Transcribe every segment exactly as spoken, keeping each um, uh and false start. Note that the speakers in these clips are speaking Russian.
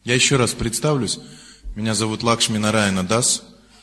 Я еще раз представлюсь. Меня зовут Лакшми Нараяна Дас.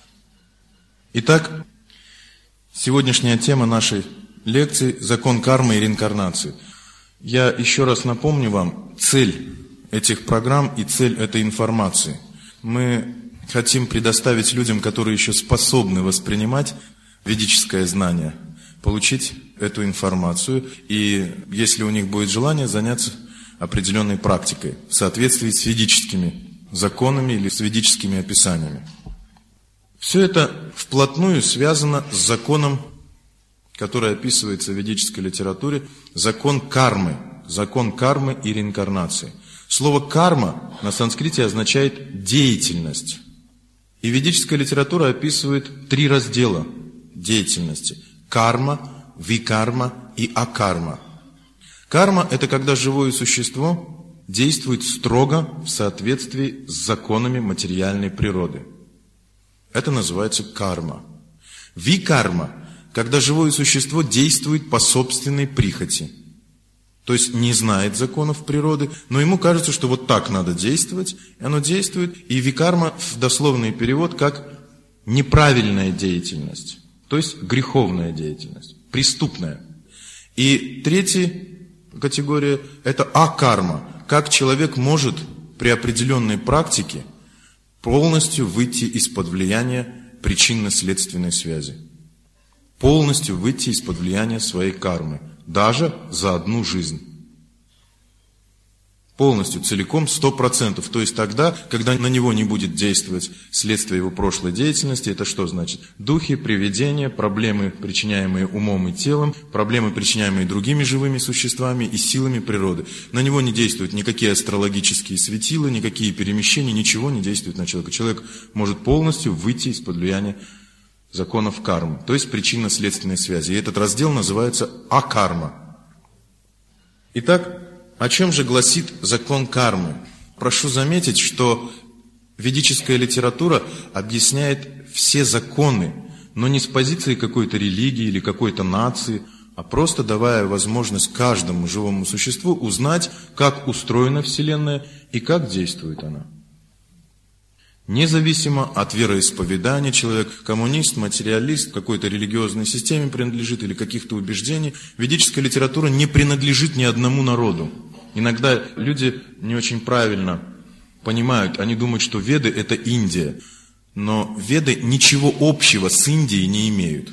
Итак, сегодняшняя тема нашей лекции – закон кармы и реинкарнации. Я еще раз напомню вам цель этих программ и цель этой информации. Мы хотим предоставить людям, которые еще способны воспринимать ведическое знание, получить эту информацию и, если у них будет желание, заняться определенной практикой в соответствии с ведическими законами или с ведическими описаниями. Все это вплотную связано с законом, который описывается в ведической литературе, закон кармы, закон кармы и реинкарнации. Слово «карма» на санскрите означает «деятельность». И ведическая литература описывает три раздела деятельности – карма, викарма и акарма. Карма – это когда живое существо действует строго в соответствии с законами материальной природы. Это называется карма. Викарма – когда живое существо действует по собственной прихоти. То есть не знает законов природы, но ему кажется, что вот так надо действовать, и оно действует. И викарма в дословный перевод как неправильная деятельность, то есть греховная деятельность, преступная. И третья категория – это акарма, как человек может при определенной практике полностью выйти из-под влияния причинно-следственной связи, полностью выйти из-под влияния своей кармы. Даже за одну жизнь. Полностью, целиком, сто процентов. То есть тогда, когда на него не будет действовать следствие его прошлой деятельности, это что значит? Духи, привидения, проблемы, причиняемые умом и телом, проблемы, причиняемые другими живыми существами и силами природы. На него не действуют никакие астрологические светила, никакие перемещения, ничего не действует на человека. Человек может полностью выйти из-под влияния законов кармы, то есть причинно-следственной связи. И этот раздел называется акарма. Итак, о чем же гласит закон кармы? Прошу заметить, что ведическая литература объясняет все законы, но не с позиции какой-то религии или какой-то нации, а просто давая возможность каждому живому существу узнать, как устроена Вселенная и как действует она. Независимо от вероисповедания, человек коммунист, материалист, какой-то религиозной системе принадлежит или каких-то убеждений, ведическая литература не принадлежит ни одному народу. Иногда люди не очень правильно понимают, они думают, что Веды – это Индия, но Веды ничего общего с Индией не имеют.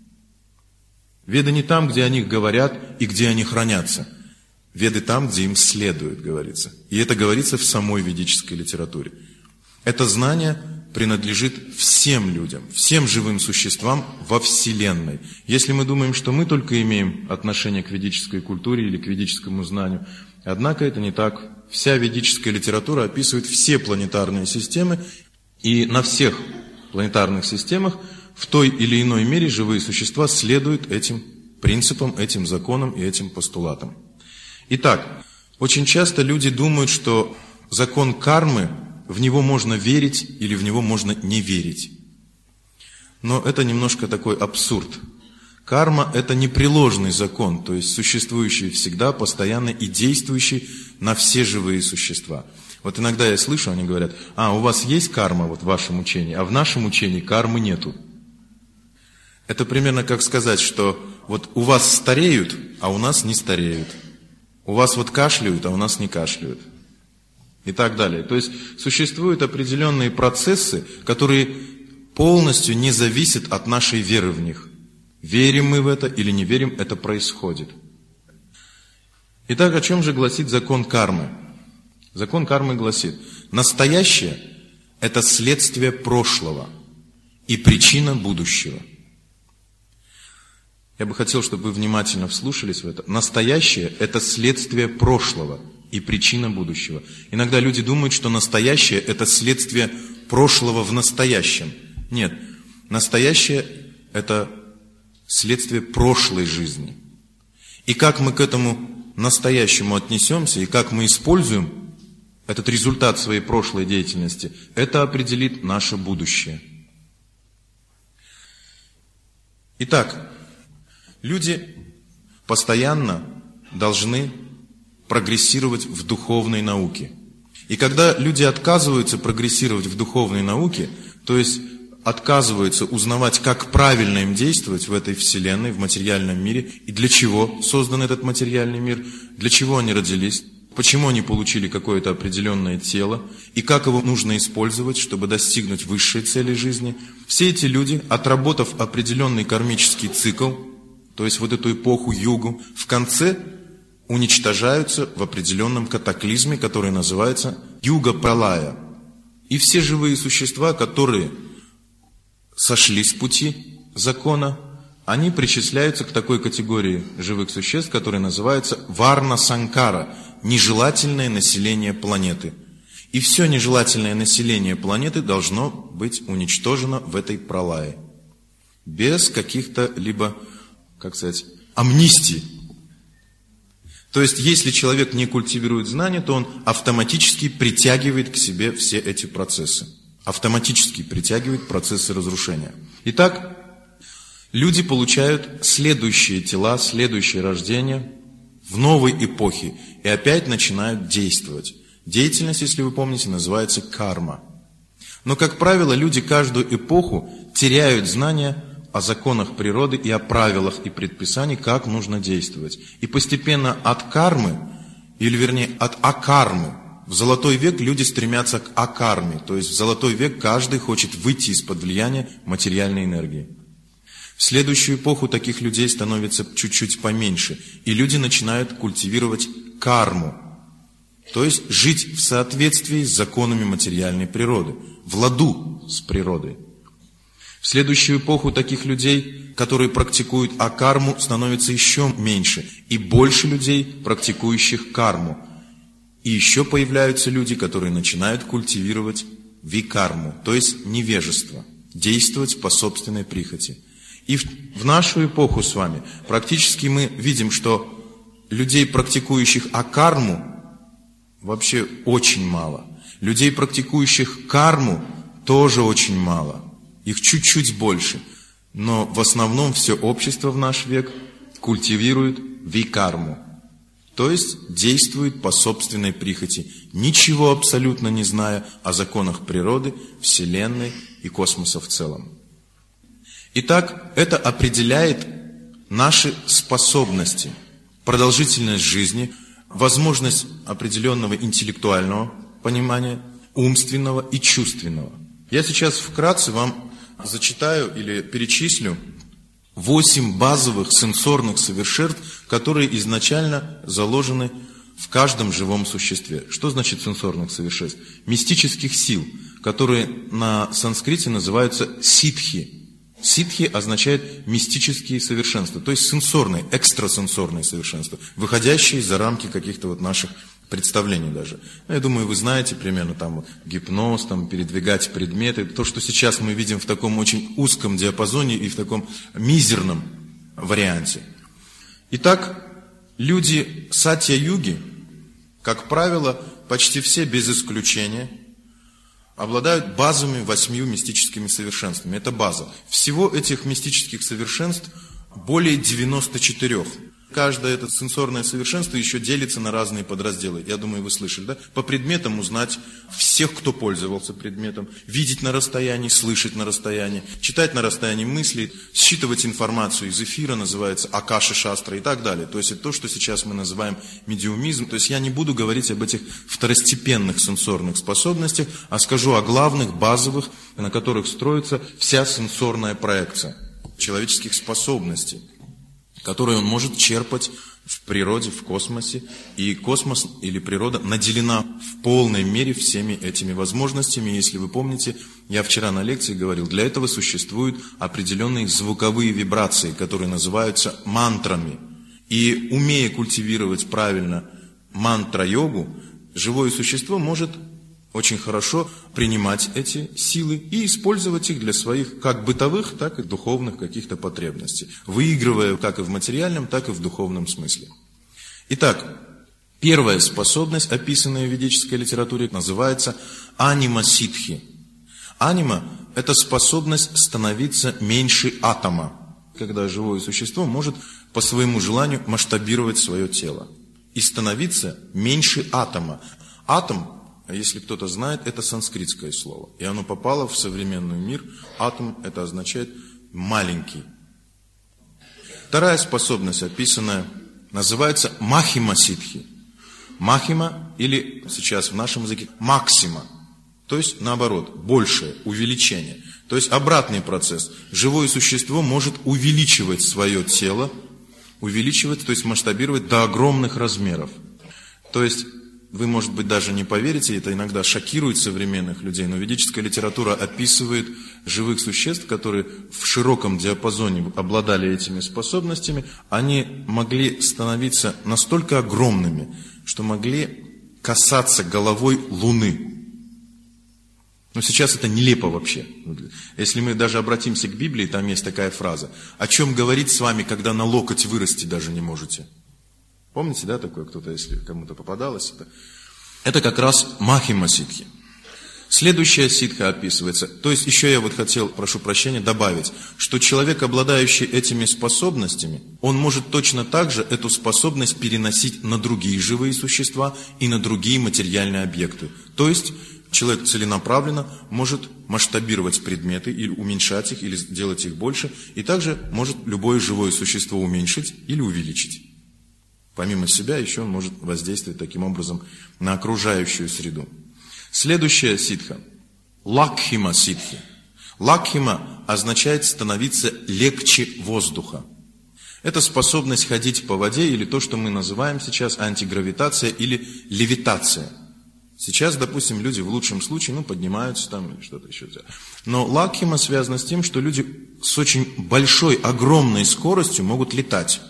Веды не там, где о них говорят и где они хранятся. Веды там, где им следует, говорится. И это говорится в самой ведической литературе. Это знание принадлежит всем людям, всем живым существам во Вселенной. Если мы думаем, что мы только имеем отношение к ведической культуре или к ведическому знанию, однако это не так. Вся ведическая литература описывает все планетарные системы, и на всех планетарных системах в той или иной мере живые существа следуют этим принципам, этим законам и этим постулатам. Итак, очень часто люди думают, что закон кармы, в него можно верить или в него можно не верить. Но это немножко такой абсурд. Карма – это непреложный закон, то есть существующий всегда, постоянно и действующий на все живые существа. Вот иногда я слышу, они говорят: а, у вас есть карма вот в вашем учении, а в нашем учении кармы нету. Это примерно как сказать, что вот у вас стареют, а у нас не стареют. У вас вот кашляют, а у нас не кашляют. И так далее. То есть существуют определенные процессы, которые полностью не зависят от нашей веры в них. Верим мы в это или не верим, это происходит. Итак, о чем же гласит закон кармы? Закон кармы гласит: настоящее – это следствие прошлого и причина будущего. Я бы хотел, чтобы вы внимательно вслушались в это. Настоящее – это следствие прошлого и причина будущего. Иногда люди думают, что настоящее – это следствие прошлого в настоящем. Нет, настоящее – это следствие прошлой жизни. И как мы к этому настоящему отнесемся, и как мы используем этот результат своей прошлой деятельности, это определит наше будущее. Итак, люди постоянно должны прогрессировать в духовной науке. И когда люди отказываются прогрессировать в духовной науке, то есть отказываются узнавать, как правильно им действовать в этой вселенной, в материальном мире, и для чего создан этот материальный мир, для чего они родились, почему они получили какое-то определенное тело, и как его нужно использовать, чтобы достигнуть высшей цели жизни. Все эти люди, отработав определенный кармический цикл, то есть вот эту эпоху югу, в конце уничтожаются в определенном катаклизме, который называется юга-пралая. И все живые существа, которые сошли с пути закона, они причисляются к такой категории живых существ, которая называется варна-санкара, нежелательное население планеты. И все нежелательное население планеты должно быть уничтожено в этой пралае. Без каких-то либо, как сказать, амнистий. То есть, если человек не культивирует знания, то он автоматически притягивает к себе все эти процессы. Автоматически притягивает процессы разрушения. Итак, люди получают следующие тела, следующее рождение в новой эпохе и опять начинают действовать. Деятельность, если вы помните, называется карма. Но, как правило, люди каждую эпоху теряют знания о законах природы и о правилах и предписаниях, как нужно действовать. И постепенно от кармы, или вернее от акармы, в золотой век люди стремятся к акарме, то есть в золотой век каждый хочет выйти из-под влияния материальной энергии. В следующую эпоху таких людей становится чуть-чуть поменьше, и люди начинают культивировать карму, то есть жить в соответствии с законами материальной природы, в ладу с природой. В следующую эпоху таких людей, которые практикуют акарму, становится еще меньше, и больше людей, практикующих карму. И еще появляются люди, которые начинают культивировать викарму, то есть невежество, действовать по собственной прихоти. И в, в нашу эпоху с вами практически мы видим, что людей, практикующих акарму, вообще очень мало. Людей, практикующих карму, тоже очень мало. Их чуть-чуть больше. Но в основном все общество в наш век культивирует викарму. То есть действует по собственной прихоти, ничего абсолютно не зная о законах природы, Вселенной и космоса в целом. Итак, это определяет наши способности, продолжительность жизни, возможность определенного интеллектуального понимания, умственного и чувственного. Я сейчас вкратце вам зачитаю или перечислю восемь базовых сенсорных совершенств, которые изначально заложены в каждом живом существе. Что значит сенсорных совершенств? Мистических сил, которые на санскрите называются ситхи. Ситхи означает мистические совершенства, то есть сенсорные, экстрасенсорные совершенства, выходящие за рамки каких-то вот наших представлений даже. Я думаю, вы знаете примерно там гипноз, там, передвигать предметы, то, что сейчас мы видим в таком очень узком диапазоне и в таком мизерном варианте. Итак, люди сатья-юги, как правило, почти все без исключения, обладают базовыми восьмью мистическими совершенствами. Это база. Всего этих мистических совершенств более девяноста четырёх. Каждое это сенсорное совершенство еще делится на разные подразделы. Я думаю, вы слышали, да? По предметам узнать всех, кто пользовался предметом, видеть на расстоянии, слышать на расстоянии, читать на расстоянии мысли, считывать информацию из эфира, называется акаши-шастра и так далее. То есть это то, что сейчас мы называем медиумизм. То есть я не буду говорить об этих второстепенных сенсорных способностях, а скажу о главных, базовых, на которых строится вся сенсорная проекция человеческих способностей, которые он может черпать в природе, в космосе. И космос или природа наделена в полной мере всеми этими возможностями. Если вы помните, я вчера на лекции говорил, для этого существуют определенные звуковые вибрации, которые называются мантрами. И умея культивировать правильно мантра-йогу, живое существо может очень хорошо принимать эти силы и использовать их для своих как бытовых, так и духовных каких-то потребностей, выигрывая как и в материальном, так и в духовном смысле. Итак, первая способность, описанная в ведической литературе, называется анима-ситхи. Анима – это способность становиться меньше атома, когда живое существо может по своему желанию масштабировать свое тело и становиться меньше атома. Атом – А если кто-то знает, это санскритское слово. И оно попало в современный мир. Атом – это означает маленький. Вторая способность, описанная, называется махима-ситхи. Махима или сейчас в нашем языке максима. То есть наоборот, большее, увеличение. То есть обратный процесс. Живое существо может увеличивать свое тело, увеличивать, то есть масштабировать до огромных размеров. То есть вы, может быть, даже не поверите, это иногда шокирует современных людей, но ведическая литература описывает живых существ, которые в широком диапазоне обладали этими способностями, они могли становиться настолько огромными, что могли касаться головой Луны. Но сейчас это нелепо вообще. Если мы даже обратимся к Библии, там есть такая фраза: «О чем говорить с вами, когда на локоть вырасти даже не можете?» Помните, да, такое кто-то, если кому-то попадалось? Это, это как раз махима ситхи. Следующая ситха описывается. То есть еще я вот хотел, прошу прощения, добавить, что человек, обладающий этими способностями, он может точно так же эту способность переносить на другие живые существа и на другие материальные объекты. То есть человек целенаправленно может масштабировать предметы, или уменьшать их, или сделать их больше, и также может любое живое существо уменьшить или увеличить. Помимо себя еще он может воздействовать таким образом на окружающую среду. Следующая ситха – лакхима ситхи. Лакхима означает становиться легче воздуха. Это способность ходить по воде, или то, что мы называем сейчас антигравитация или левитация. Сейчас, допустим, люди в лучшем случае ну, поднимаются там или что-то еще. Но лакхима связана с тем, что люди с очень большой, огромной скоростью могут летать.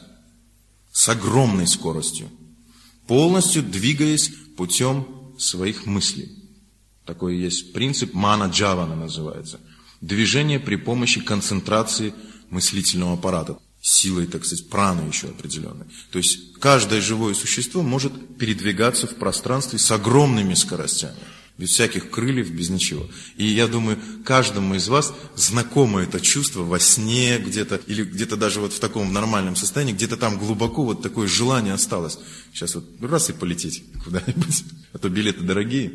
С огромной скоростью. Полностью двигаясь путем своих мыслей. Такой есть принцип мана-джавана называется. Движение при помощи концентрации мыслительного аппарата. Силой, так сказать, праны еще определенной. То есть каждое живое существо может передвигаться в пространстве с огромными скоростями. Без всяких крыльев, без ничего. И я думаю, каждому из вас знакомо это чувство во сне где-то, или где-то даже вот в таком нормальном состоянии, где-то там глубоко вот такое желание осталось. Сейчас вот раз и полететь куда-нибудь, а то билеты дорогие.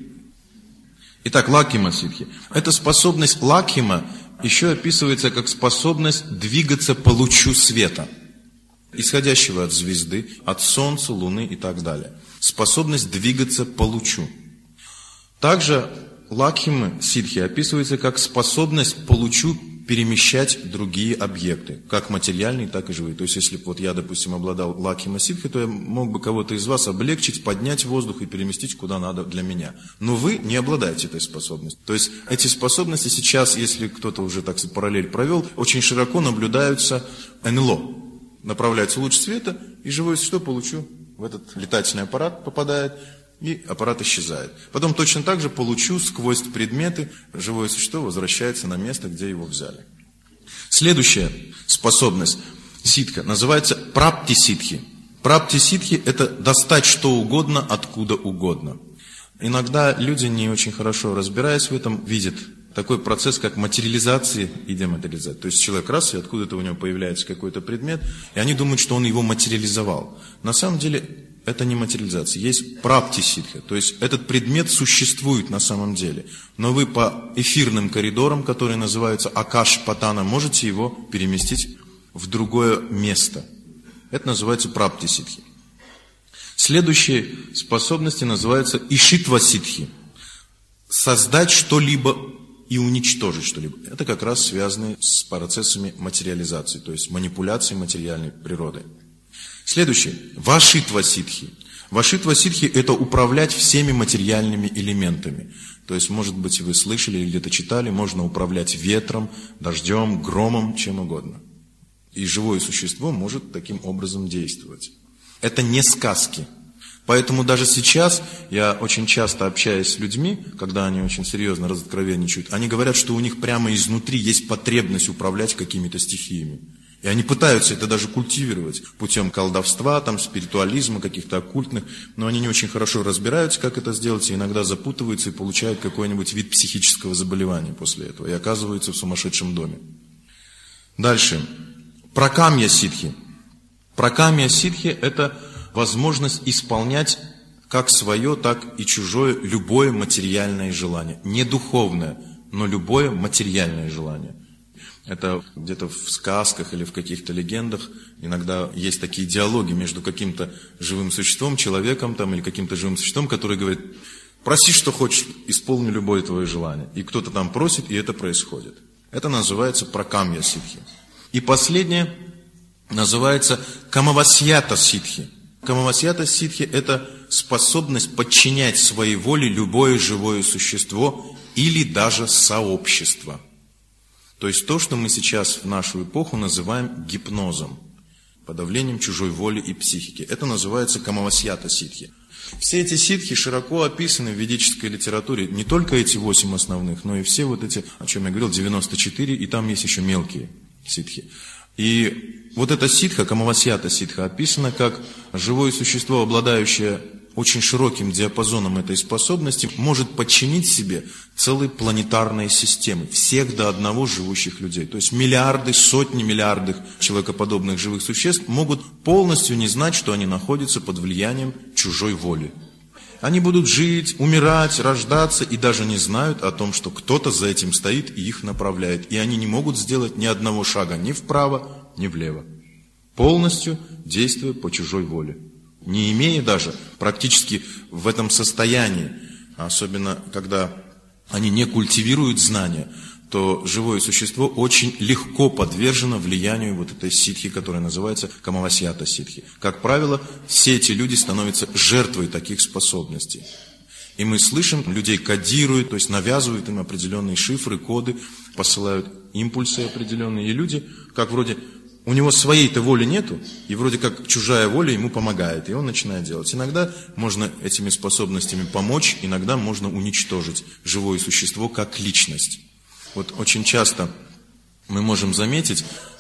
Итак, лакхима ситхи. Эта способность лакхима еще описывается как способность двигаться по лучу света, исходящего от звезды, от солнца, луны и так далее. Способность двигаться по лучу. Также лакхимы ситхи описывается как способность по лучу перемещать другие объекты, как материальные, так и живые. То есть, если бы вот я, допустим, обладал лакхима ситхи, то я мог бы кого-то из вас облегчить, поднять воздух и переместить куда надо для меня. Но вы не обладаете этой способностью. То есть, эти способности сейчас, если кто-то уже, так сказать, параллель провел, очень широко наблюдаются эн эл о. Направляется луч света, и живое существо по лучу в этот летательный аппарат попадает, и аппарат исчезает. Потом точно так же по лучу сквозь предметы живое существо возвращается на место, где его взяли. Следующая способность ситха называется прапти-ситхи. Прапти-ситхи – это достать что угодно, откуда угодно. Иногда люди, не очень хорошо разбираясь в этом, видят такой процесс, как материализация и дематериализация. То есть человек раз, и откуда-то у него появляется какой-то предмет, и они думают, что он его материализовал. На самом деле это не материализация, есть прапти-ситха. То есть этот предмет существует на самом деле. Но вы по эфирным коридорам, которые называются акаш-патана, можете его переместить в другое место. Это называется прапти-ситхи. Следующие способности называются ишитва-ситхи. Создать что-либо и уничтожить что-либо. Это как раз связано с процессами материализации, то есть манипуляции материальной природы. Следующее. Вашитва-ситхи. Вашитва-ситхи – это управлять всеми материальными элементами. То есть, может быть, вы слышали или где-то читали, можно управлять ветром, дождем, громом, чем угодно. И живое существо может таким образом действовать. Это не сказки. Поэтому даже сейчас я очень часто общаюсь с людьми, когда они очень серьезно разоткровенничают, они говорят, что у них прямо изнутри есть потребность управлять какими-то стихиями. И они пытаются это даже культивировать путем колдовства, там, спиритуализма, каких-то оккультных, но они не очень хорошо разбираются, как это сделать, и иногда запутываются и получают какой-нибудь вид психического заболевания после этого, и оказываются в сумасшедшем доме. Дальше. Пракамья ситхи. Пракамья ситхи – это возможность исполнять как свое, так и чужое, любое материальное желание. Не духовное, но любое материальное желание. Это где-то в сказках или в каких-то легендах иногда есть такие диалоги между каким-то живым существом, человеком там, или каким-то живым существом, который говорит: проси, что хочешь, исполню любое твое желание. И кто-то там просит, и это происходит. Это называется пракамья ситхи. И последнее называется камавасьята ситхи. Камавасьята ситхи – это способность подчинять своей воле любое живое существо или даже сообщество. То есть то, что мы сейчас в нашу эпоху называем гипнозом, подавлением чужой воли и психики. Это называется камавасьята ситхи. Все эти ситхи широко описаны в ведической литературе. Не только эти восемь основных, но и все вот эти, о чем я говорил, девяносто четыре, и там есть еще мелкие ситхи. И вот эта ситха, камавасьята ситха, описана как живое существо, обладающее очень широким диапазоном этой способности, может подчинить себе целые планетарные системы, всех до одного живущих людей. То есть миллиарды, сотни миллиардов человекоподобных живых существ могут полностью не знать, что они находятся под влиянием чужой воли. Они будут жить, умирать, рождаться и даже не знают о том, что кто-то за этим стоит и их направляет. И они не могут сделать ни одного шага ни вправо, ни влево, полностью действуя по чужой воле. Не имея даже практически в этом состоянии, особенно когда они не культивируют знания, то живое существо очень легко подвержено влиянию вот этой ситхи, которая называется камавасьята ситхи. Как правило, все эти люди становятся жертвой таких способностей. И мы слышим, людей кодируют, то есть навязывают им определенные шифры, коды, посылают импульсы определенные. И люди, как вроде... У него своей-то воли нету, и вроде как чужая воля ему помогает, и он начинает делать. Иногда можно этими способностями помочь, иногда можно уничтожить живое существо как личность. Вот очень часто мы можем заметить,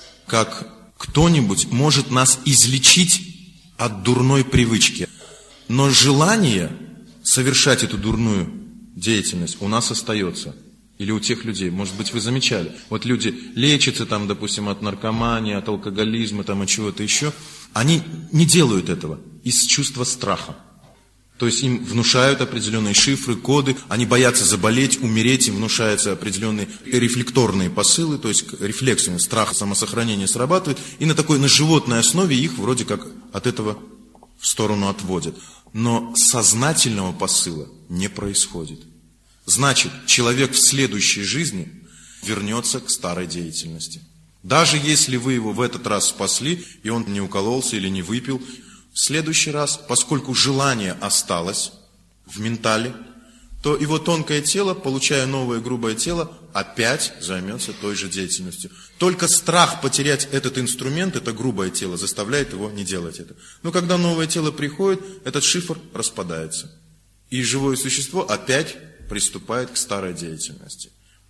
как кто-нибудь может нас излечить от дурной привычки, но желание совершать эту дурную деятельность у нас остается. Или у тех людей, может быть, вы замечали, вот люди лечатся там, допустим, от наркомании, от алкоголизма, там, от чего-то еще, они не делают этого из чувства страха. То есть им внушают определенные шифры, коды, они боятся заболеть, умереть, им внушаются определенные рефлекторные посылы, то есть рефлексия, страх, самосохранение срабатывает, и на такой, на животной основе их вроде как от этого в сторону отводят. Но сознательного посыла не происходит. Значит, человек в следующей жизни вернется к старой деятельности. Даже если вы его в этот раз спасли, и он не укололся или не выпил, в следующий раз, поскольку желание осталось в ментале, то его тонкое тело, получая новое грубое тело, опять займется той же деятельностью. Только страх потерять этот инструмент, это грубое тело, заставляет его не делать это. Но когда новое тело приходит, этот шифр распадается. И живое существо опять приступает к старой деятельности.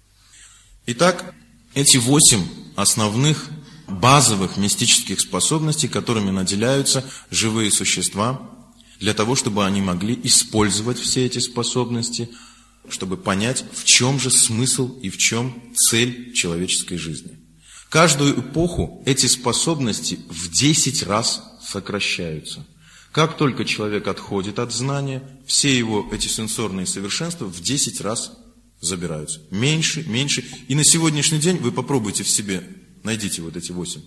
Итак, эти восемь основных базовых мистических способностей, которыми наделяются живые существа, для того, чтобы они могли использовать все эти способности, чтобы понять, в чем же смысл и в чем цель человеческой жизни. Каждую эпоху эти способности в десять раз сокращаются. Как только человек отходит от знания, все его эти сенсорные совершенства в десять раз забираются. Меньше, меньше. И на сегодняшний день вы попробуйте в себе, найдите вот эти восемь.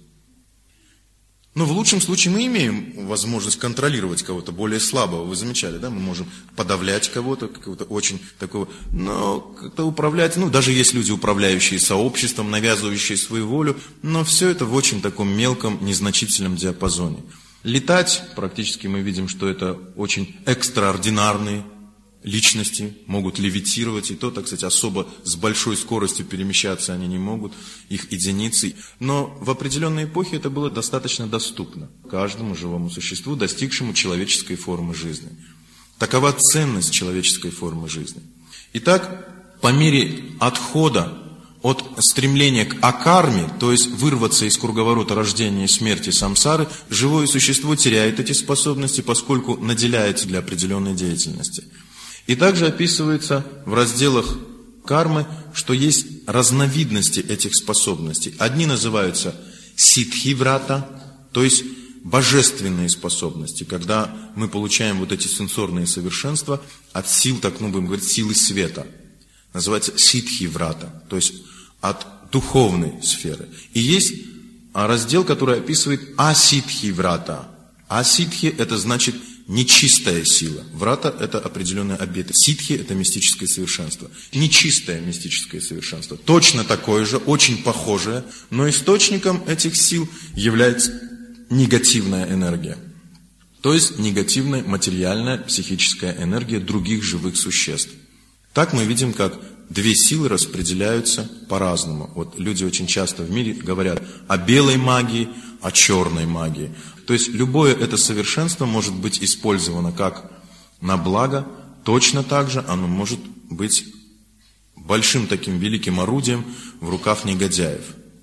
Но в лучшем случае мы имеем возможность контролировать кого-то более слабого. Вы замечали, да? Мы можем подавлять кого-то, какого-то очень такого, но как-то управлять. Ну, даже есть люди, управляющие сообществом, навязывающие свою волю, но все это в очень таком мелком, незначительном диапазоне. Летать, практически мы видим, что это очень экстраординарные личности, могут левитировать, и то, так сказать, особо с большой скоростью перемещаться они не могут, их единицы. Но в определенной эпохе это было достаточно доступно каждому живому существу, достигшему человеческой формы жизни. Такова ценность человеческой формы жизни. Итак, по мере отхода от стремления к акарме, то есть вырваться из круговорота рождения и смерти самсары, живое существо теряет эти способности, поскольку наделяется для определенной деятельности. И также описывается в разделах кармы, что есть разновидности этих способностей. Одни называются ситхи-врата, то есть божественные способности, когда мы получаем вот эти сенсорные совершенства от сил, так ну будем говорить, силы света. Называется ситхи-врата, то есть от духовной сферы. И есть раздел, который описывает аситхи-врата. Аситхи – это значит нечистая сила. Врата – это определенные обеты. Ситхи – это мистическое совершенство. Нечистое мистическое совершенство. Точно такое же, очень похожее, но источником этих сил является негативная энергия. То есть негативная материальная психическая энергия других живых существ. Так мы видим, как две силы распределяются по-разному. Вот люди очень часто в мире говорят о белой магии, о черной магии. То есть любое это совершенство может быть использовано как на благо, точно так же оно может быть большим таким великим орудием в руках негодяев.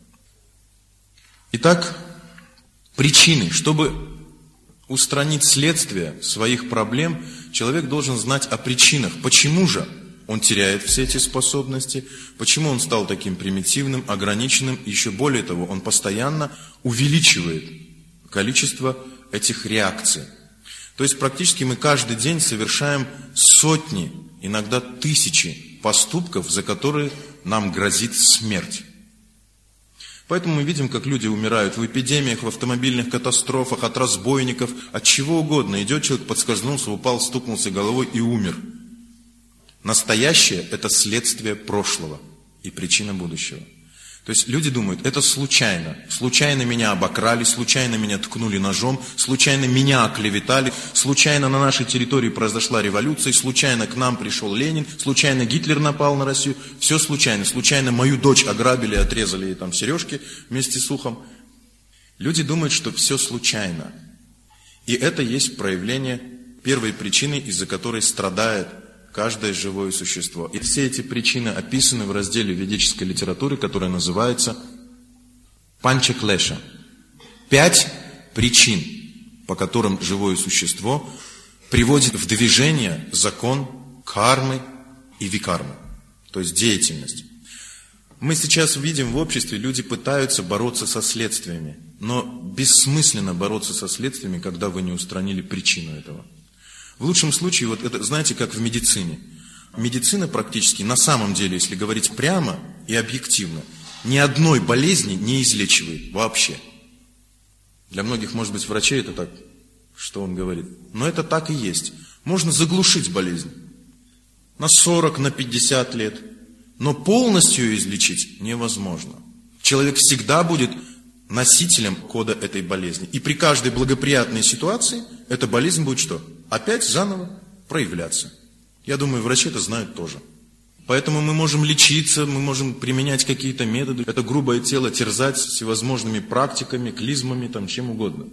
Итак, причины. Чтобы устранить следствие своих проблем, человек должен знать о причинах. Почему же он теряет все эти способности, почему он стал таким примитивным, ограниченным, и еще более того, он постоянно увеличивает количество этих реакций. То есть практически мы каждый день совершаем сотни, иногда тысячи поступков, за которые нам грозит смерть. Поэтому мы видим, как люди умирают в эпидемиях, в автомобильных катастрофах, от разбойников, от чего угодно. Идет человек, подскользнулся, упал, стукнулся головой и умер. Настоящее – это следствие прошлого и причина будущего. То есть люди думают, это случайно. Случайно меня обокрали, случайно меня ткнули ножом, случайно меня оклеветали, случайно на нашей территории произошла революция, случайно к нам пришел Ленин, случайно Гитлер напал на Россию. Все случайно. Случайно мою дочь ограбили, отрезали ей там сережки вместе с ухом. Люди думают, что все случайно. И это есть проявление первой причины, из-за которой страдает каждое живое существо. И все эти причины описаны в разделе ведической литературы, которая называется Панча-клеша. Пять причин, по которым живое существо приводит в движение закон кармы и викармы, то есть деятельность. Мы сейчас видим в обществе, люди пытаются бороться со следствиями, но бессмысленно бороться со следствиями, когда вы не устранили причину этого. В лучшем случае, вот это, знаете, как в медицине. Медицина практически, на самом деле, если говорить прямо и объективно, ни одной болезни не излечивает вообще. Для многих, может быть, врачей это так, что он говорит. Но это так и есть. Можно заглушить болезнь на сорок, на пятьдесят лет. Но полностью ее излечить невозможно. Человек всегда будет носителем кода этой болезни. И при каждой благоприятной ситуации эта болезнь будет что? Опять заново проявляться. Я думаю, врачи это знают тоже. Поэтому мы можем лечиться, мы можем применять какие-то методы. Это грубое тело терзать всевозможными практиками, клизмами, там, чем угодно.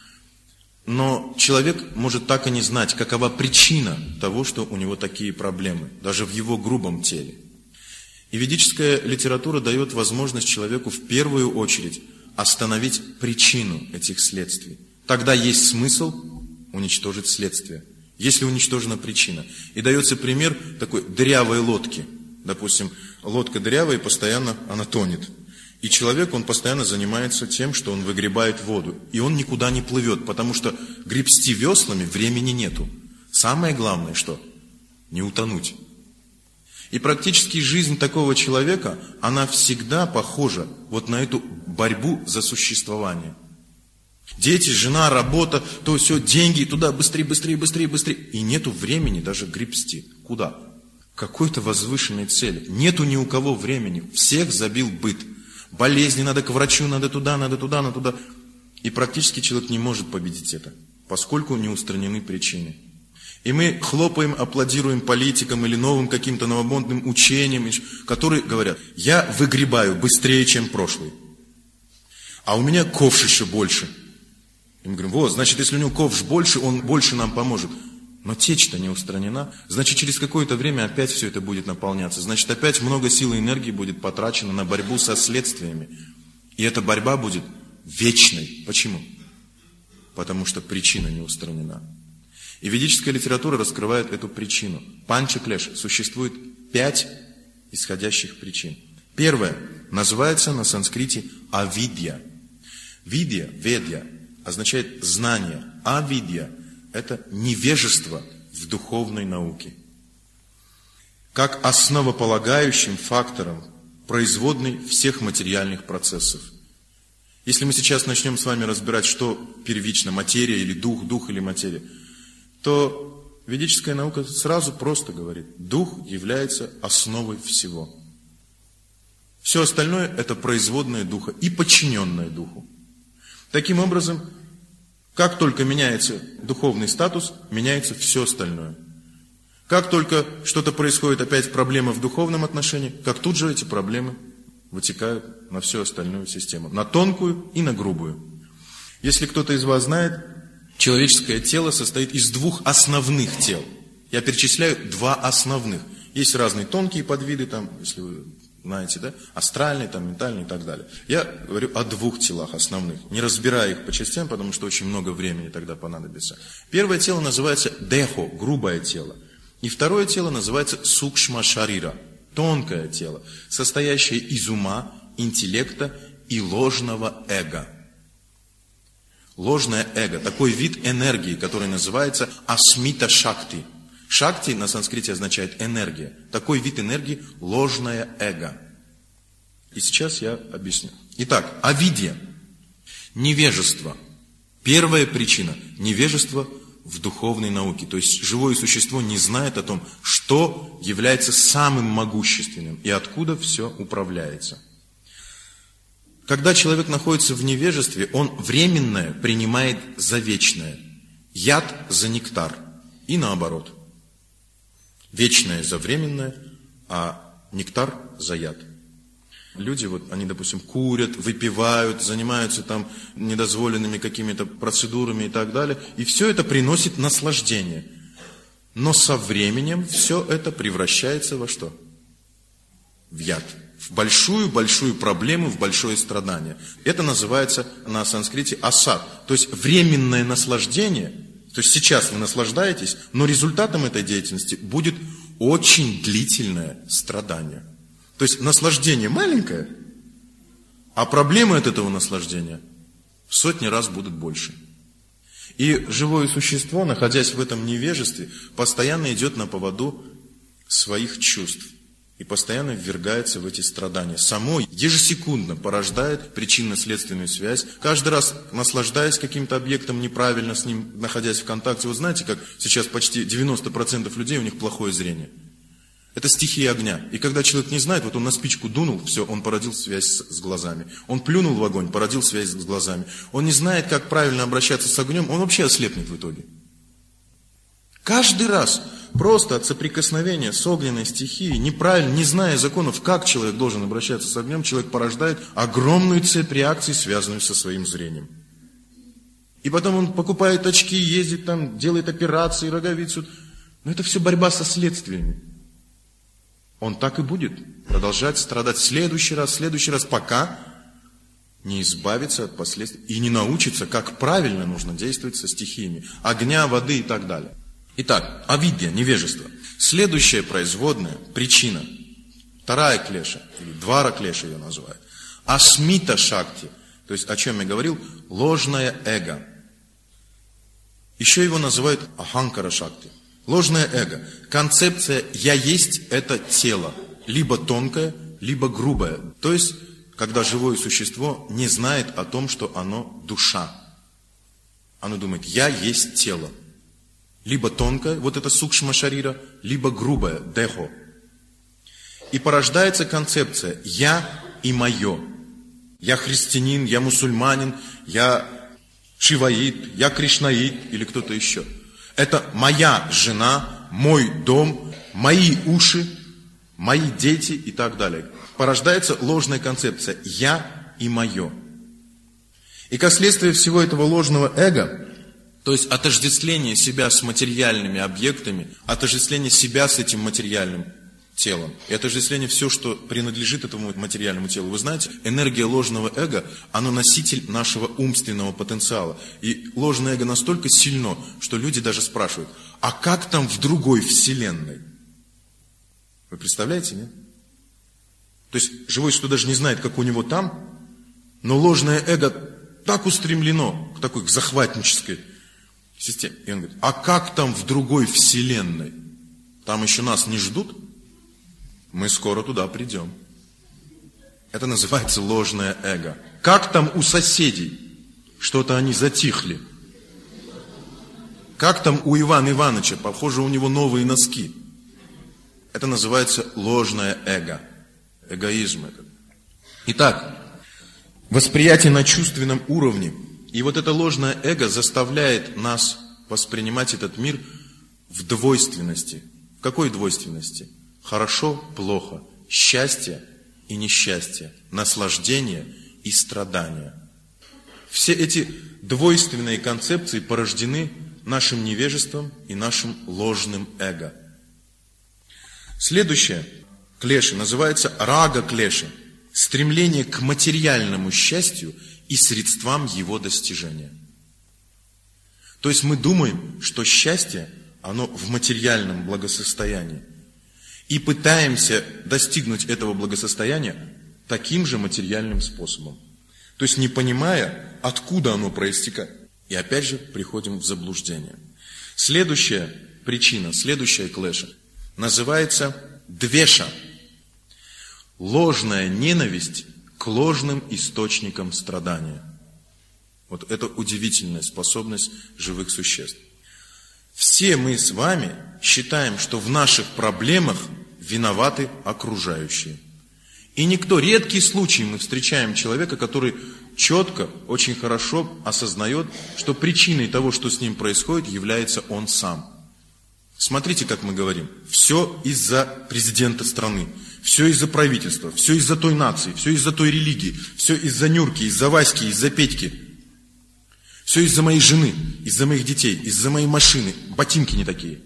Но человек может так и не знать, какова причина того, что у него такие проблемы, даже в его грубом теле. И ведическая литература дает возможность человеку в первую очередь остановить причину этих следствий. Тогда есть смысл уничтожить следствие, если уничтожена причина. И дается пример такой дырявой лодки. Допустим, лодка дырявая, и постоянно она тонет. И человек, он постоянно занимается тем, что он выгребает воду. И он никуда не плывет, потому что гребсти веслами времени нету. Самое главное, что? Не утонуть. И практически жизнь такого человека, она всегда похожа вот на эту борьбу за существование. Дети, жена, работа, то все, деньги, туда быстрее, быстрее, быстрее, быстрее. И нету времени даже гребсти. Куда? К какой-то возвышенной цели. Нету ни у кого времени. Всех забил быт. Болезни, надо к врачу, надо туда, надо туда, надо туда. И практически человек не может победить это, поскольку не устранены причины. И мы хлопаем, аплодируем политикам или новым каким-то новомодным учениям, которые говорят, я выгребаю быстрее, чем прошлый. А у меня ковш еще больше. И мы говорим, вот, значит, если у него ковш больше, он больше нам поможет. Но течь-то не устранена. Значит, через какое-то время опять все это будет наполняться. Значит, опять много сил и энергии будет потрачено на борьбу со следствиями. И эта борьба будет вечной. Почему? Потому что причина не устранена. И ведическая литература раскрывает эту причину. Панча-клеша. Существует пять исходящих причин. Первая называется на санскрите авидья. Видья, ведья. означает знание. Авидья – это невежество в духовной науке. Как основополагающим фактором производной всех материальных процессов. Если мы сейчас начнем с вами разбирать, что первично, материя или дух, дух или материя, то ведическая наука сразу просто говорит, дух является основой всего. Все остальное – это производное духа и подчиненное духу. Таким образом, как только меняется духовный статус, меняется все остальное. Как только что-то происходит, опять проблемы в духовном отношении, как тут же эти проблемы вытекают на всю остальную систему. На тонкую и на грубую. Если кто-то из вас знает, человеческое тело состоит из двух основных тел. Я перечисляю два основных. Есть разные тонкие подвиды, там, если вы знаете, да, астральный, там, ментальный и так далее. Я говорю о двух телах основных, не разбирая их по частям, потому что очень много времени тогда понадобится. Первое тело называется дехо, грубое тело. И второе тело называется сукшма шарира, тонкое тело, состоящее из ума, интеллекта и ложного эго. Ложное эго, такой вид энергии, который называется асмита шакти. Шакти на санскрите означает энергия. Такой вид энергии – ложное эго. И сейчас я объясню. Итак, авидья, невежество. Первая причина – невежество в духовной науке. То есть живое существо не знает о том, что является самым могущественным и откуда все управляется. Когда человек находится в невежестве, он временное принимает за вечное. Яд за нектар. И наоборот. Вечное за временное, а нектар за яд. Люди, вот, они, допустим, курят, выпивают, занимаются там недозволенными какими-то процедурами и так далее. И все это приносит наслаждение. Но со временем все это превращается во что? В яд. В большую-большую проблему, в большое страдание. Это называется на санскрите асад. То есть временное наслаждение. То есть сейчас вы наслаждаетесь, но результатом этой деятельности будет очень длительное страдание. То есть наслаждение маленькое, а проблемы от этого наслаждения в сотни раз будут больше. И живое существо, находясь в этом невежестве, постоянно идет на поводу своих чувств. И постоянно ввергается в эти страдания. Само ежесекундно порождает причинно-следственную связь. Каждый раз, наслаждаясь каким-то объектом неправильно с ним, находясь в контакте. Вы знаете, как сейчас почти девяносто процентов людей, у них плохое зрение. Это стихия огня. И когда человек не знает, вот он на спичку дунул, все, он породил связь с глазами. Он плюнул в огонь, породил связь с глазами. Он не знает, как правильно обращаться с огнем, он вообще ослепнет в итоге. Каждый раз, просто от соприкосновения с огненной стихией, неправильно, не зная законов, как человек должен обращаться с огнем, человек порождает огромную цепь реакций, связанную со своим зрением. И потом он покупает очки, ездит там, делает операции, роговицу. Но это все борьба со следствиями. Он так и будет продолжать страдать в следующий раз, в следующий раз, пока не избавится от последствий и не научится, как правильно нужно действовать со стихиями огня, воды и так далее. Итак, авидья, невежество. Следующая производная причина, вторая клеша, или двара клеша ее называют, асмита шакти, то есть о чем я говорил, ложное эго. Еще его называют аханкара шакти. Ложное эго. Концепция «я есть» – это тело, либо тонкое, либо грубое. То есть, когда живое существо не знает о том, что оно душа. Оно думает «я есть тело». Либо тонкое, вот это сукшма шарира, либо грубое, дехо. И порождается концепция «я» и «моё». Я христианин, я мусульманин, я шиваит, я кришнаит или кто-то еще. Это моя жена, мой дом, мои уши, мои дети и так далее. Порождается ложная концепция «я» и «моё». И как следствие всего этого ложного эго, то есть отождествление себя с материальными объектами, отождествление себя с этим материальным телом, и отождествление все, что принадлежит этому материальному телу. Вы знаете, энергия ложного эго, оно носитель нашего умственного потенциала. И ложное эго настолько сильно, что люди даже спрашивают, а как там в другой вселенной? Вы представляете, нет? То есть живой существо даже не знает, как у него там, но ложное эго так устремлено к такой к захватнической системе. И он говорит, а как там в другой вселенной? Там еще нас не ждут? Мы скоро туда придем. Это называется ложное эго. Как там у соседей? Что-то они затихли. Как там у Ивана Ивановича? Похоже, у него новые носки. Это называется ложное эго. Эгоизм это. Итак, восприятие на чувственном уровне. И вот это ложное эго заставляет нас воспринимать этот мир в двойственности. В какой двойственности? Хорошо, плохо, счастье и несчастье, наслаждение и страдания. Все эти двойственные концепции порождены нашим невежеством и нашим ложным эго. Следующее клеши называется рага-клеши. Стремление к материальному счастью и средствам его достижения. То есть мы думаем, что счастье, оно в материальном благосостоянии. И пытаемся достигнуть этого благосостояния таким же материальным способом. То есть не понимая, откуда оно проистекает. И опять же приходим в заблуждение. Следующая причина, следующая клэша называется двеша. Ложная ненависть к ложным источникам страдания. Вот это удивительная способность живых существ. Все мы с вами считаем, что в наших проблемах виноваты окружающие. И никто, редкий случай мы встречаем человека, который четко, очень хорошо осознает, что причиной того, что с ним происходит, является он сам. Смотрите, как мы говорим. Все из-за президента страны, все из-за правительства, все из-за той нации, все из-за той религии, все из-за Нюрки, из-за Васьки, из-за Петьки. Все из-за моей жены, из-за моих детей, из-за моей машины, ботинки не такие.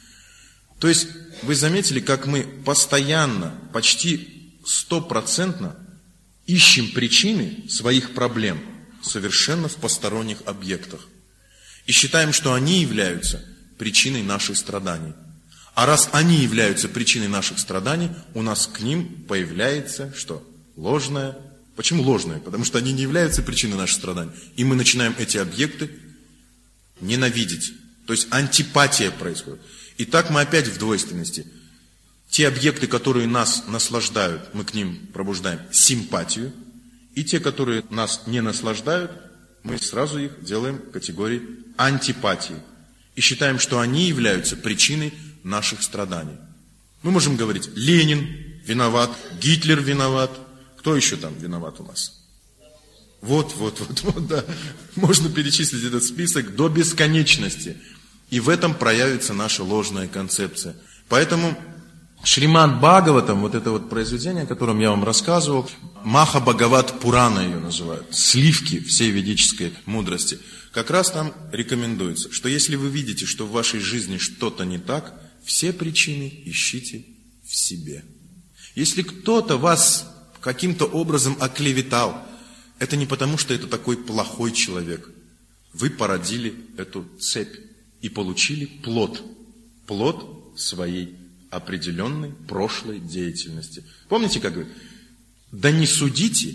То есть, вы заметили, как мы постоянно, почти стопроцентно ищем причины своих проблем совершенно в посторонних объектах. И считаем, что они являются причиной наших страданий. А раз они являются причиной наших страданий, у нас к ним появляется что? Ложное. Почему ложное? Потому что они не являются причиной наших страданий. И мы начинаем эти объекты ненавидеть. То есть антипатия происходит. И так мы опять в двойственности. Те объекты, которые нас наслаждают, мы к ним пробуждаем симпатию. И те, которые нас не наслаждают, мы сразу их делаем категорией антипатии. И считаем, что они являются причиной наших страданий. Мы можем говорить, Ленин виноват, Гитлер виноват. Кто еще там виноват у нас? Вот, вот, вот, вот, да. Можно перечислить этот список до бесконечности. И в этом проявится наша ложная концепция. Поэтому Шримад Бхагаватам, вот это вот произведение, о котором я вам рассказывал, Маха Бхагават Пурана ее называют, сливки всей ведической мудрости, как раз там рекомендуется, что если вы видите, что в вашей жизни что-то не так, все причины ищите в себе. Если кто-то вас каким-то образом оклеветал, это не потому, что это такой плохой человек. Вы породили эту цепь и получили плод. Плод своей определенной прошлой деятельности. Помните, как говорит? Да не судите,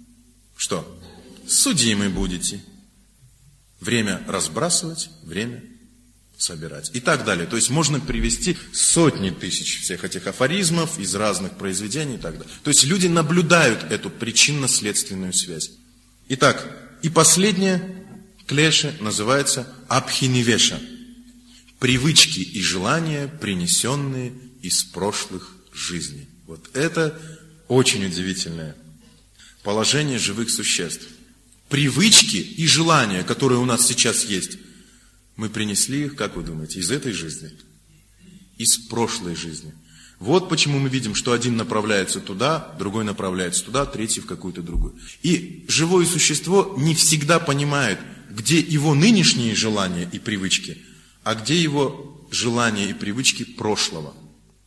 что? Судимы будете. Время разбрасывать, время собирать. И так далее. То есть можно привести сотни тысяч всех этих афоризмов из разных произведений и так далее. То есть люди наблюдают эту причинно-следственную связь. Итак, и последнее клеша называется абхинивеша. Привычки и желания, принесенные из прошлых жизней. Вот это очень удивительное положение живых существ. Привычки и желания, которые у нас сейчас есть, мы принесли их, как вы думаете, из этой жизни? Из прошлой жизни. Вот почему мы видим, что один направляется туда, другой направляется туда, третий в какую-то другую. И живое существо не всегда понимает, где его нынешние желания и привычки, а где его желания и привычки прошлого.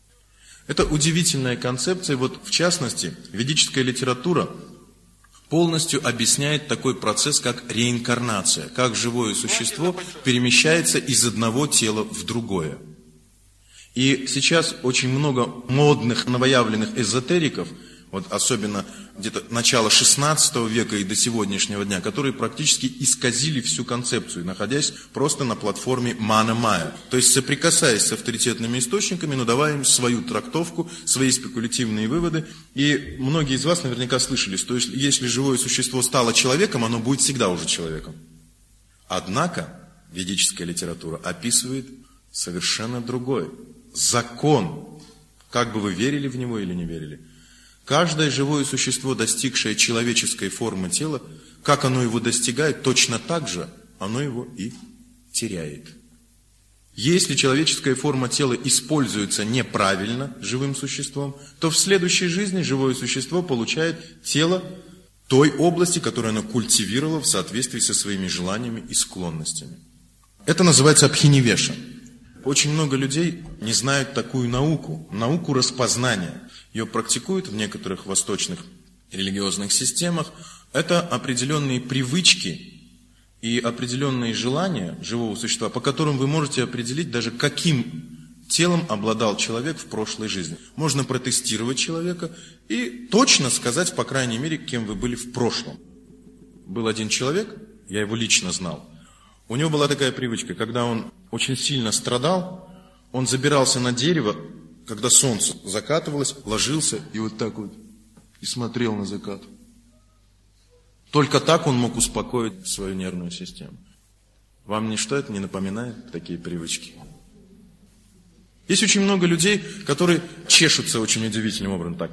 Это удивительная концепция. Вот в частности, ведическая литература полностью объясняет такой процесс, как реинкарнация, как живое существо перемещается из одного тела в другое. И сейчас очень много модных, новоявленных эзотериков вот особенно где-то начала шестнадцатого века и до сегодняшнего дня, которые практически исказили всю концепцию, находясь просто на платформе мана-майя. То есть соприкасаясь с авторитетными источниками, но давая им свою трактовку, свои спекулятивные выводы. И многие из вас наверняка слышали, что если, если живое существо стало человеком, оно будет всегда уже человеком. Однако ведическая литература описывает совершенно другой закон, как бы вы верили в него или не верили. Каждое живое существо, достигшее человеческой формы тела, как оно его достигает, точно так же оно его и теряет. Если человеческая форма тела используется неправильно живым существом, то в следующей жизни живое существо получает тело той области, которую оно культивировало в соответствии со своими желаниями и склонностями. Это называется абхинивеша. Очень много людей не знают такую науку, науку распознания. Ее практикуют в некоторых восточных религиозных системах. Это определенные привычки и определенные желания живого существа, по которым вы можете определить даже, каким телом обладал человек в прошлой жизни. Можно протестировать человека и точно сказать, по крайней мере, кем вы были в прошлом. Был один человек, я его лично знал. У него была такая привычка, когда он очень сильно страдал, он забирался на дерево, когда солнце закатывалось, ложился и вот так вот и смотрел на закат. Только так он мог успокоить свою нервную систему. Вам ничто это не напоминает такие привычки? Есть очень много людей, которые чешутся очень удивительным образом. Так.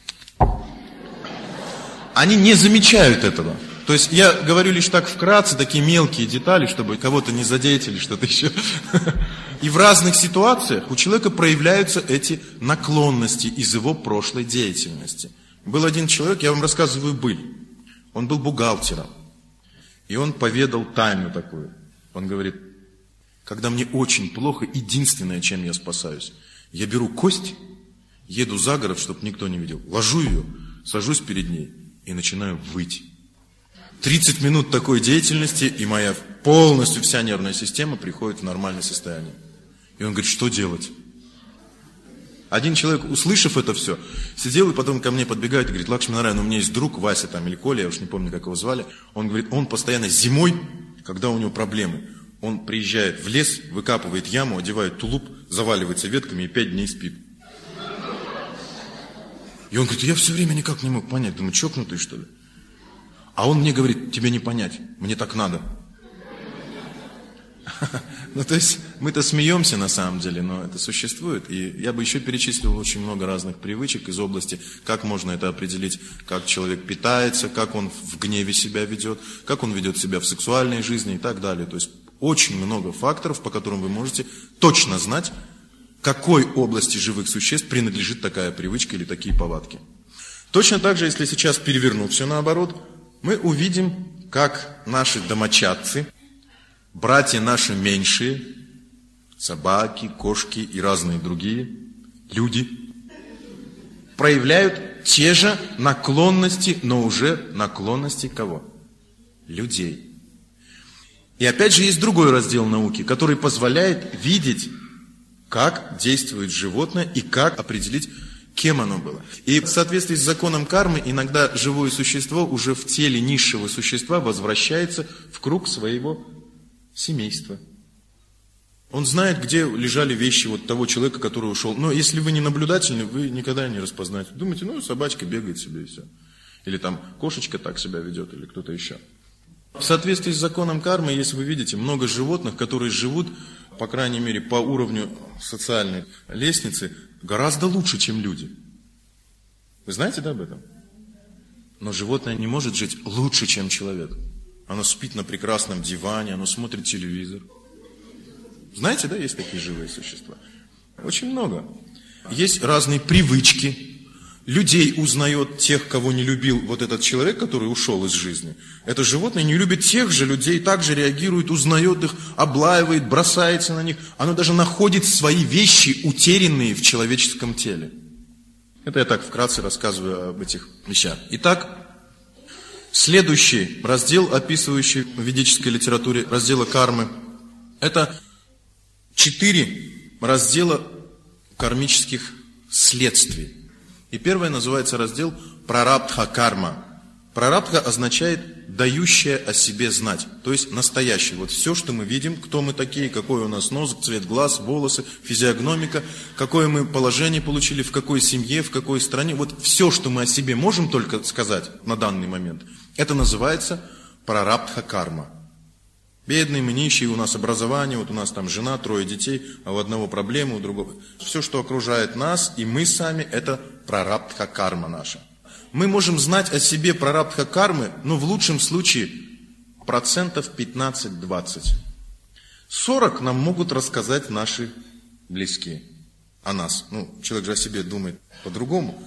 Они не замечают этого. То есть я говорю лишь так вкратце, такие мелкие детали, чтобы кого-то не задеть или что-то еще. И в разных ситуациях у человека проявляются эти наклонности из его прошлой деятельности. Был один человек, я вам рассказываю быль. Он был бухгалтером. И он поведал тайну такую. Он говорит: когда мне очень плохо, единственное, чем я спасаюсь, я беру кость, еду за город, чтобы никто не видел, ложу ее, сажусь перед ней и начинаю выть. тридцать минут такой деятельности, и моя полностью вся нервная система приходит в нормальное состояние. И он говорит: что делать? Один человек, услышав это все, сидел и потом ко мне подбегает и говорит: Лакшминарайан, у меня есть друг, Вася там или Коля, я уж не помню, как его звали. Он говорит, он постоянно зимой, когда у него проблемы, он приезжает в лес, выкапывает яму, одевает тулуп, заваливается ветками и пять дней спит. И он говорит: я все время никак не мог понять, думаю, чокнутый что ли? А он мне говорит: тебе не понять, мне так надо. Ну, то есть, мы-то смеемся на самом деле, но это существует. И я бы еще перечислил очень много разных привычек из области, как можно это определить, как человек питается, как он в гневе себя ведет, как он ведет себя в сексуальной жизни и так далее. То есть, очень много факторов, по которым вы можете точно знать, какой области живых существ принадлежит такая привычка или такие повадки. Точно так же, если сейчас перевернуть все наоборот, мы увидим, как наши домочадцы, братья наши меньшие, собаки, кошки и разные другие люди, проявляют те же наклонности, но уже наклонности кого? Людей. И опять же есть другой раздел науки, который позволяет видеть, как действует животное и как определить, кем оно было. И в соответствии с законом кармы иногда живое существо уже в теле низшего существа возвращается в круг своего семейства. Он знает, где лежали вещи вот того человека, который ушел. Но если вы не наблюдательны, вы никогда не распознаете. Думаете, ну, собачка бегает себе и все. Или там кошечка так себя ведет, или кто-то еще. В соответствии с законом кармы, если вы видите, много животных, которые живут, по крайней мере, по уровню социальной лестницы, гораздо лучше, чем люди. Вы знаете, да, об этом? Но животное не может жить лучше, чем человек. Оно спит на прекрасном диване, оно смотрит телевизор. Знаете, да, есть такие живые существа? Очень много. Есть разные привычки. Людей узнает тех, кого не любил вот этот человек, который ушел из жизни. Это животное не любит тех же людей, также реагирует, узнает их, облаивает, бросается на них. Оно даже находит свои вещи, утерянные в человеческом теле. Это я так вкратце рассказываю об этих вещах. Итак, следующий раздел, описывающий в ведической литературе разделы кармы, это четыре раздела кармических следствий. И первое называется раздел «Прарабдха карма». Прарабдха означает «дающее о себе знать», то есть настоящее. Вот все, что мы видим, кто мы такие, какой у нас нос, цвет глаз, волосы, физиогномика, какое мы положение получили, в какой семье, в какой стране. Вот все, что мы о себе можем только сказать на данный момент, это называется прарабдха карма. Бедные мы, нищие, у нас образование, вот у нас там жена, трое детей, а у одного проблемы, у другого. Все, что окружает нас, и мы сами, это прарабдха карма наша. Мы можем знать о себе прарабдха кармы, ну, в лучшем случае, процентов пятнадцать-двадцать. сорок нам могут рассказать наши близкие о нас. Ну, человек же о себе думает по-другому.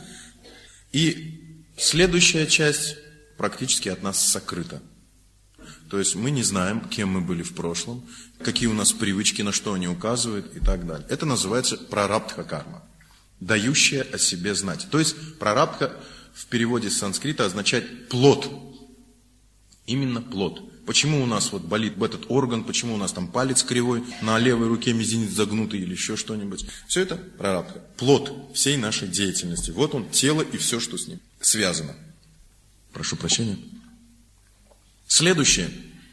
И следующая часть практически от нас сокрыта. То есть мы не знаем, кем мы были в прошлом, какие у нас привычки, на что они указывают и так далее. Это называется прарабдха карма, дающая о себе знать. То есть прарабдха в переводе с санскрита означает плод. Именно плод. Почему у нас вот болит этот орган, почему у нас там палец кривой, на левой руке мизинец загнутый или еще что-нибудь. Все это прарабдха. Плод всей нашей деятельности. Вот он, тело и все, что с ним связано. Прошу прощения. Следующее.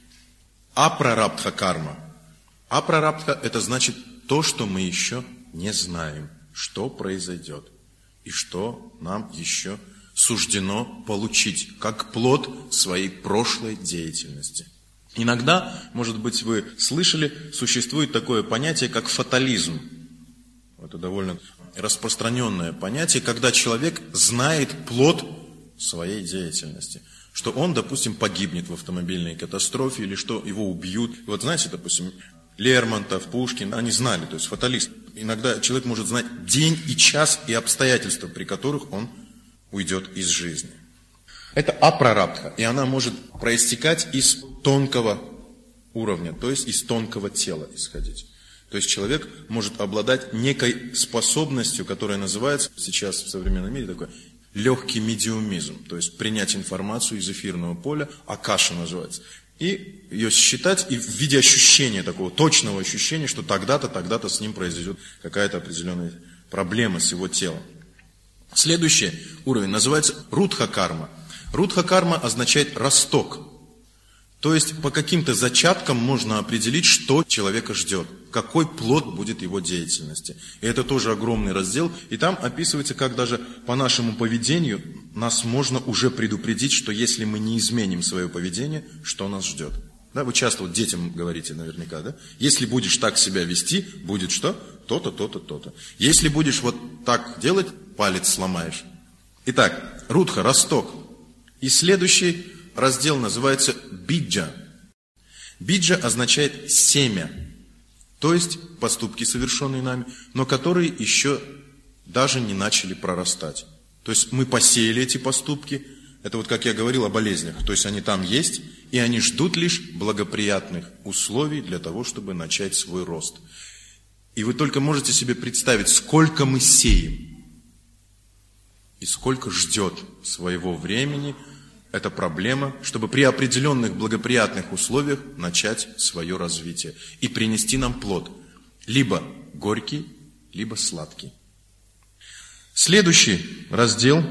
Апрарабдха карма. Апрарабдха это значит то, что мы еще не знаем, что произойдет и что нам еще суждено получить, как плод своей прошлой деятельности. Иногда, может быть, вы слышали, существует такое понятие, как фатализм. Это довольно распространенное понятие, когда человек знает плод своей деятельности. Что он, допустим, погибнет в автомобильной катастрофе, или что его убьют. Вот знаете, допустим, Лермонтов, Пушкин, они знали, то есть фаталист. Иногда человек может знать день и час и обстоятельства, при которых он уйдет из жизни. Это апрарабдха, и она может проистекать из тонкого уровня, то есть из тонкого тела исходить. То есть человек может обладать некой способностью, которая называется сейчас в современном мире такой легкий медиумизм, то есть принять информацию из эфирного поля, акаша называется, и ее считать и в виде ощущения, такого точного ощущения, что тогда-то, тогда-то с ним произойдет какая-то определенная проблема с его телом. Следующий уровень называется рудха-карма. Рудха-карма означает росток. То есть по каким-то зачаткам можно определить, что человека ждет, какой плод будет его деятельности. И это тоже огромный раздел. И там описывается, как даже по нашему поведению нас можно уже предупредить, что если мы не изменим свое поведение, что нас ждет. Да, вы часто вот детям говорите наверняка, да? Если будешь так себя вести, будет что? То-то, то-то, то-то. Если будешь вот так делать, палец сломаешь. Итак, рудха, росток. И следующий раздел называется биджа. Биджа означает семя, то есть поступки, совершенные нами, но которые еще даже не начали прорастать. То есть мы посеяли эти поступки, это вот как я говорил о болезнях, то есть они там есть, и они ждут лишь благоприятных условий для того, чтобы начать свой рост. И вы только можете себе представить, сколько мы сеем, и сколько ждет своего времени эта проблема, чтобы при определенных благоприятных условиях начать свое развитие и принести нам плод, либо горький, либо сладкий. Следующий раздел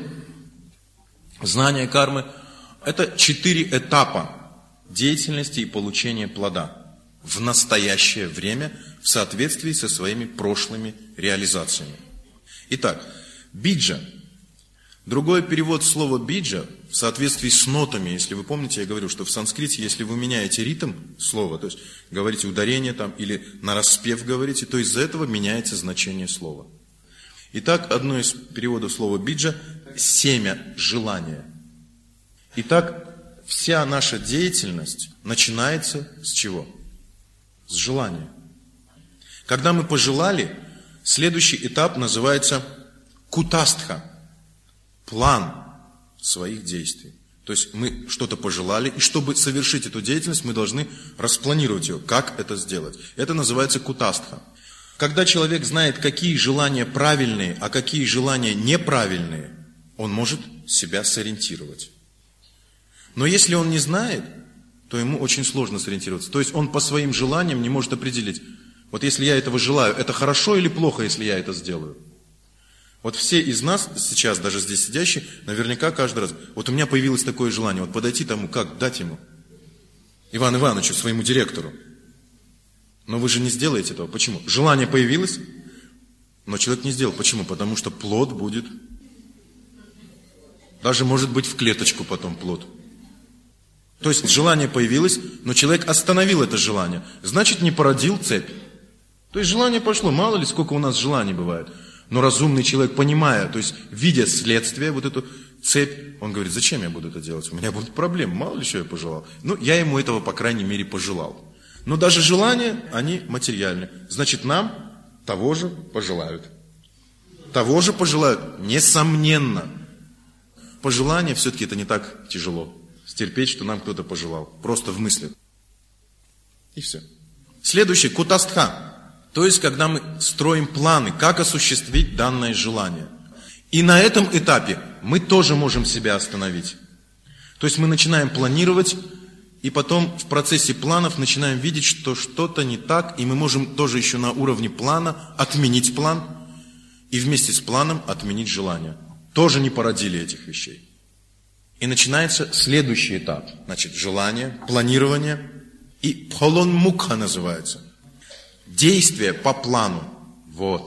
знания кармы – это четыре этапа деятельности и получения плода в настоящее время в соответствии со своими прошлыми реализациями. Итак, биджа. Другой перевод слова биджа в соответствии с нотами, если вы помните, я говорил, что в санскрите, если вы меняете ритм слова, то есть говорите ударение там или нараспев говорите, то из-за этого меняется значение слова. Итак, одно из переводов слова биджа – семя желания. Итак, вся наша деятельность начинается с чего? С желания. Когда мы пожелали, следующий этап называется кутастха. План своих действий. То есть мы что-то пожелали, и чтобы совершить эту деятельность, мы должны распланировать ее, как это сделать. Это называется кутастха. Когда человек знает, какие желания правильные, а какие желания неправильные, он может себя сориентировать. Но если он не знает, то ему очень сложно сориентироваться. То есть он по своим желаниям не может определить, вот если я этого желаю, это хорошо или плохо, если я это сделаю. Вот все из нас сейчас, даже здесь сидящие, наверняка каждый раз, вот у меня появилось такое желание, вот подойти тому, как дать ему, Ивану Ивановичу, своему директору. Но вы же не сделаете этого. Почему? Желание появилось, но человек не сделал. Почему? Потому что плод будет, даже может быть в клеточку потом плод. То есть желание появилось, но человек остановил это желание, значит не породил цепь. То есть желание пошло, мало ли сколько у нас желаний бывает. Но разумный человек, понимая, то есть видя следствие, вот эту цепь, он говорит, зачем я буду это делать? У меня будут проблемы, мало ли что я пожелал. Ну, я ему этого, по крайней мере, пожелал. Но даже желания, они материальны. Значит, нам того же пожелают. Того же пожелают, несомненно. Пожелание все-таки это не так тяжело. Стерпеть, что нам кто-то пожелал. Просто в мыслях. И все. Следующий, кутастха. То есть, когда мы строим планы, как осуществить данное желание. И на этом этапе мы тоже можем себя остановить. То есть, мы начинаем планировать, и потом в процессе планов начинаем видеть, что что-то не так, и мы можем тоже еще на уровне плана отменить план, и вместе с планом отменить желание. Тоже не породили этих вещей. И начинается следующий этап. Значит, желание, планирование, и пхолон мукха называется. Действие по плану. Вот.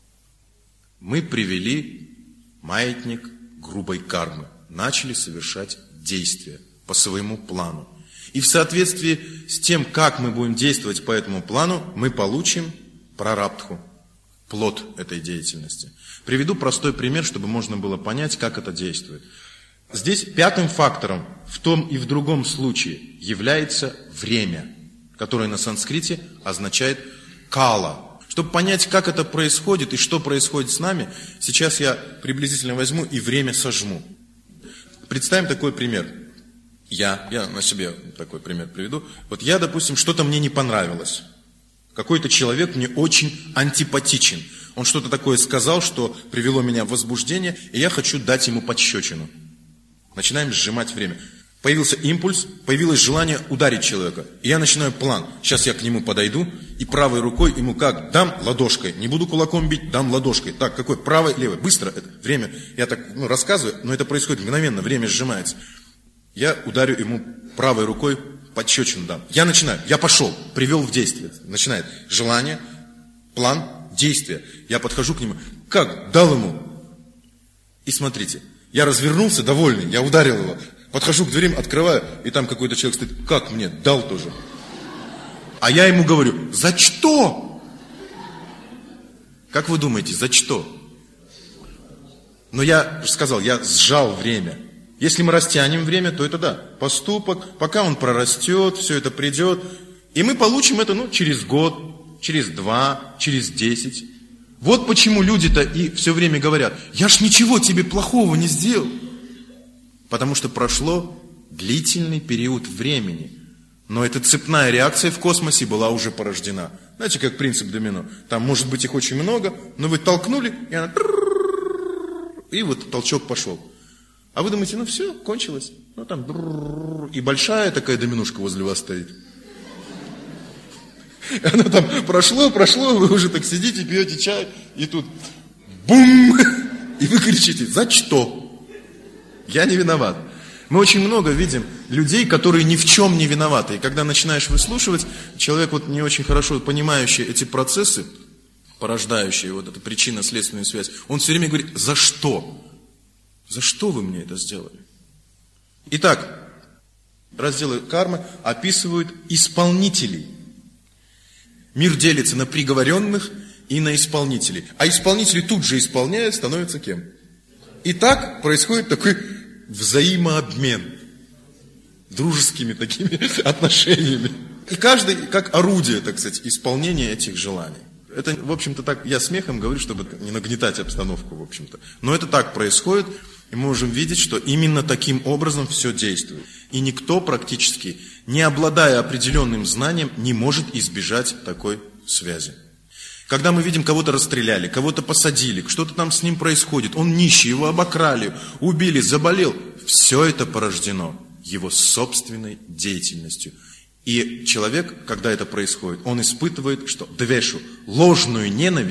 Мы привели маятник грубой кармы. Начали совершать действия по своему плану. И в соответствии с тем, как мы будем действовать по этому плану, мы получим прарабдху, плод этой деятельности. Приведу простой пример, чтобы можно было понять, как это действует. Здесь пятым фактором в том и в другом случае является время, которое на санскрите означает кала. Чтобы понять, как это происходит и что происходит с нами, сейчас я приблизительно возьму и время сожму. Представим такой пример. Я, я на себе такой пример приведу. Вот я, допустим, что-то мне не понравилось. Какой-то человек мне очень антипатичен. Он что-то такое сказал, что привело меня в возбуждение, и я хочу дать ему пощечину. Начинаем сжимать время. Появился импульс, появилось желание ударить человека. И я начинаю план. Сейчас я к нему подойду и правой рукой ему как? Дам ладошкой. Не буду кулаком бить, дам ладошкой. Так, какой? Правой, левой. Быстро. Это время. Я так ну, рассказываю, но это происходит мгновенно. Время сжимается. Я ударю ему правой рукой, пощечину дам. Я начинаю. Я пошел. Привел в действие. Начинает желание, план, действие. Я подхожу к нему. Как? Дал ему. И смотрите. Я развернулся, довольный. Я ударил его. Подхожу к дверям, открываю, и там какой-то человек стоит. Как мне? Дал тоже. А я ему говорю, за что? Как вы думаете, за что? Но я сказал, я сжал время. Если мы растянем время, то это да, поступок, пока он прорастет, все это придет. И мы получим это ну, через год, через два, через десять. Вот почему люди-то и все время говорят, я ж ничего тебе плохого не сделал. Потому что прошло длительный период времени. Но эта цепная реакция в космосе была уже порождена. Знаете, как принцип домино. Там может быть их очень много, но вы толкнули, и она... И вот толчок пошел. А вы думаете, ну все, кончилось. Ну там... И большая такая доминушка возле вас стоит. Оно там прошло, прошло, вы уже так сидите, пьете чай, и тут... Бум! И вы кричите, за что? Я не виноват. Мы очень много видим людей, которые ни в чем не виноваты. И когда начинаешь выслушивать, человек вот не очень хорошо понимающий эти процессы, порождающие вот эту причинно-следственную связь, он все время говорит, за что? За что вы мне это сделали? Итак, разделы кармы описывают исполнителей. Мир делится на приговоренных и на исполнителей. А исполнители тут же исполняют, становятся кем? И так происходит такой взаимообмен дружескими такими отношениями. И каждый как орудие, так сказать, исполнения этих желаний. Это, в общем-то, так, я смехом говорю, чтобы не нагнетать обстановку, в общем-то. Но это так происходит, и мы можем видеть, что именно таким образом все действует. И никто практически, не обладая определенным знанием, не может избежать такой связи. Когда мы видим, кого-то расстреляли, кого-то посадили, что-то там с ним происходит, он нищий, его обокрали, убили, заболел. Все это порождено его собственной деятельностью. И человек, когда это происходит, он испытывает, что двешу, ложную ненависть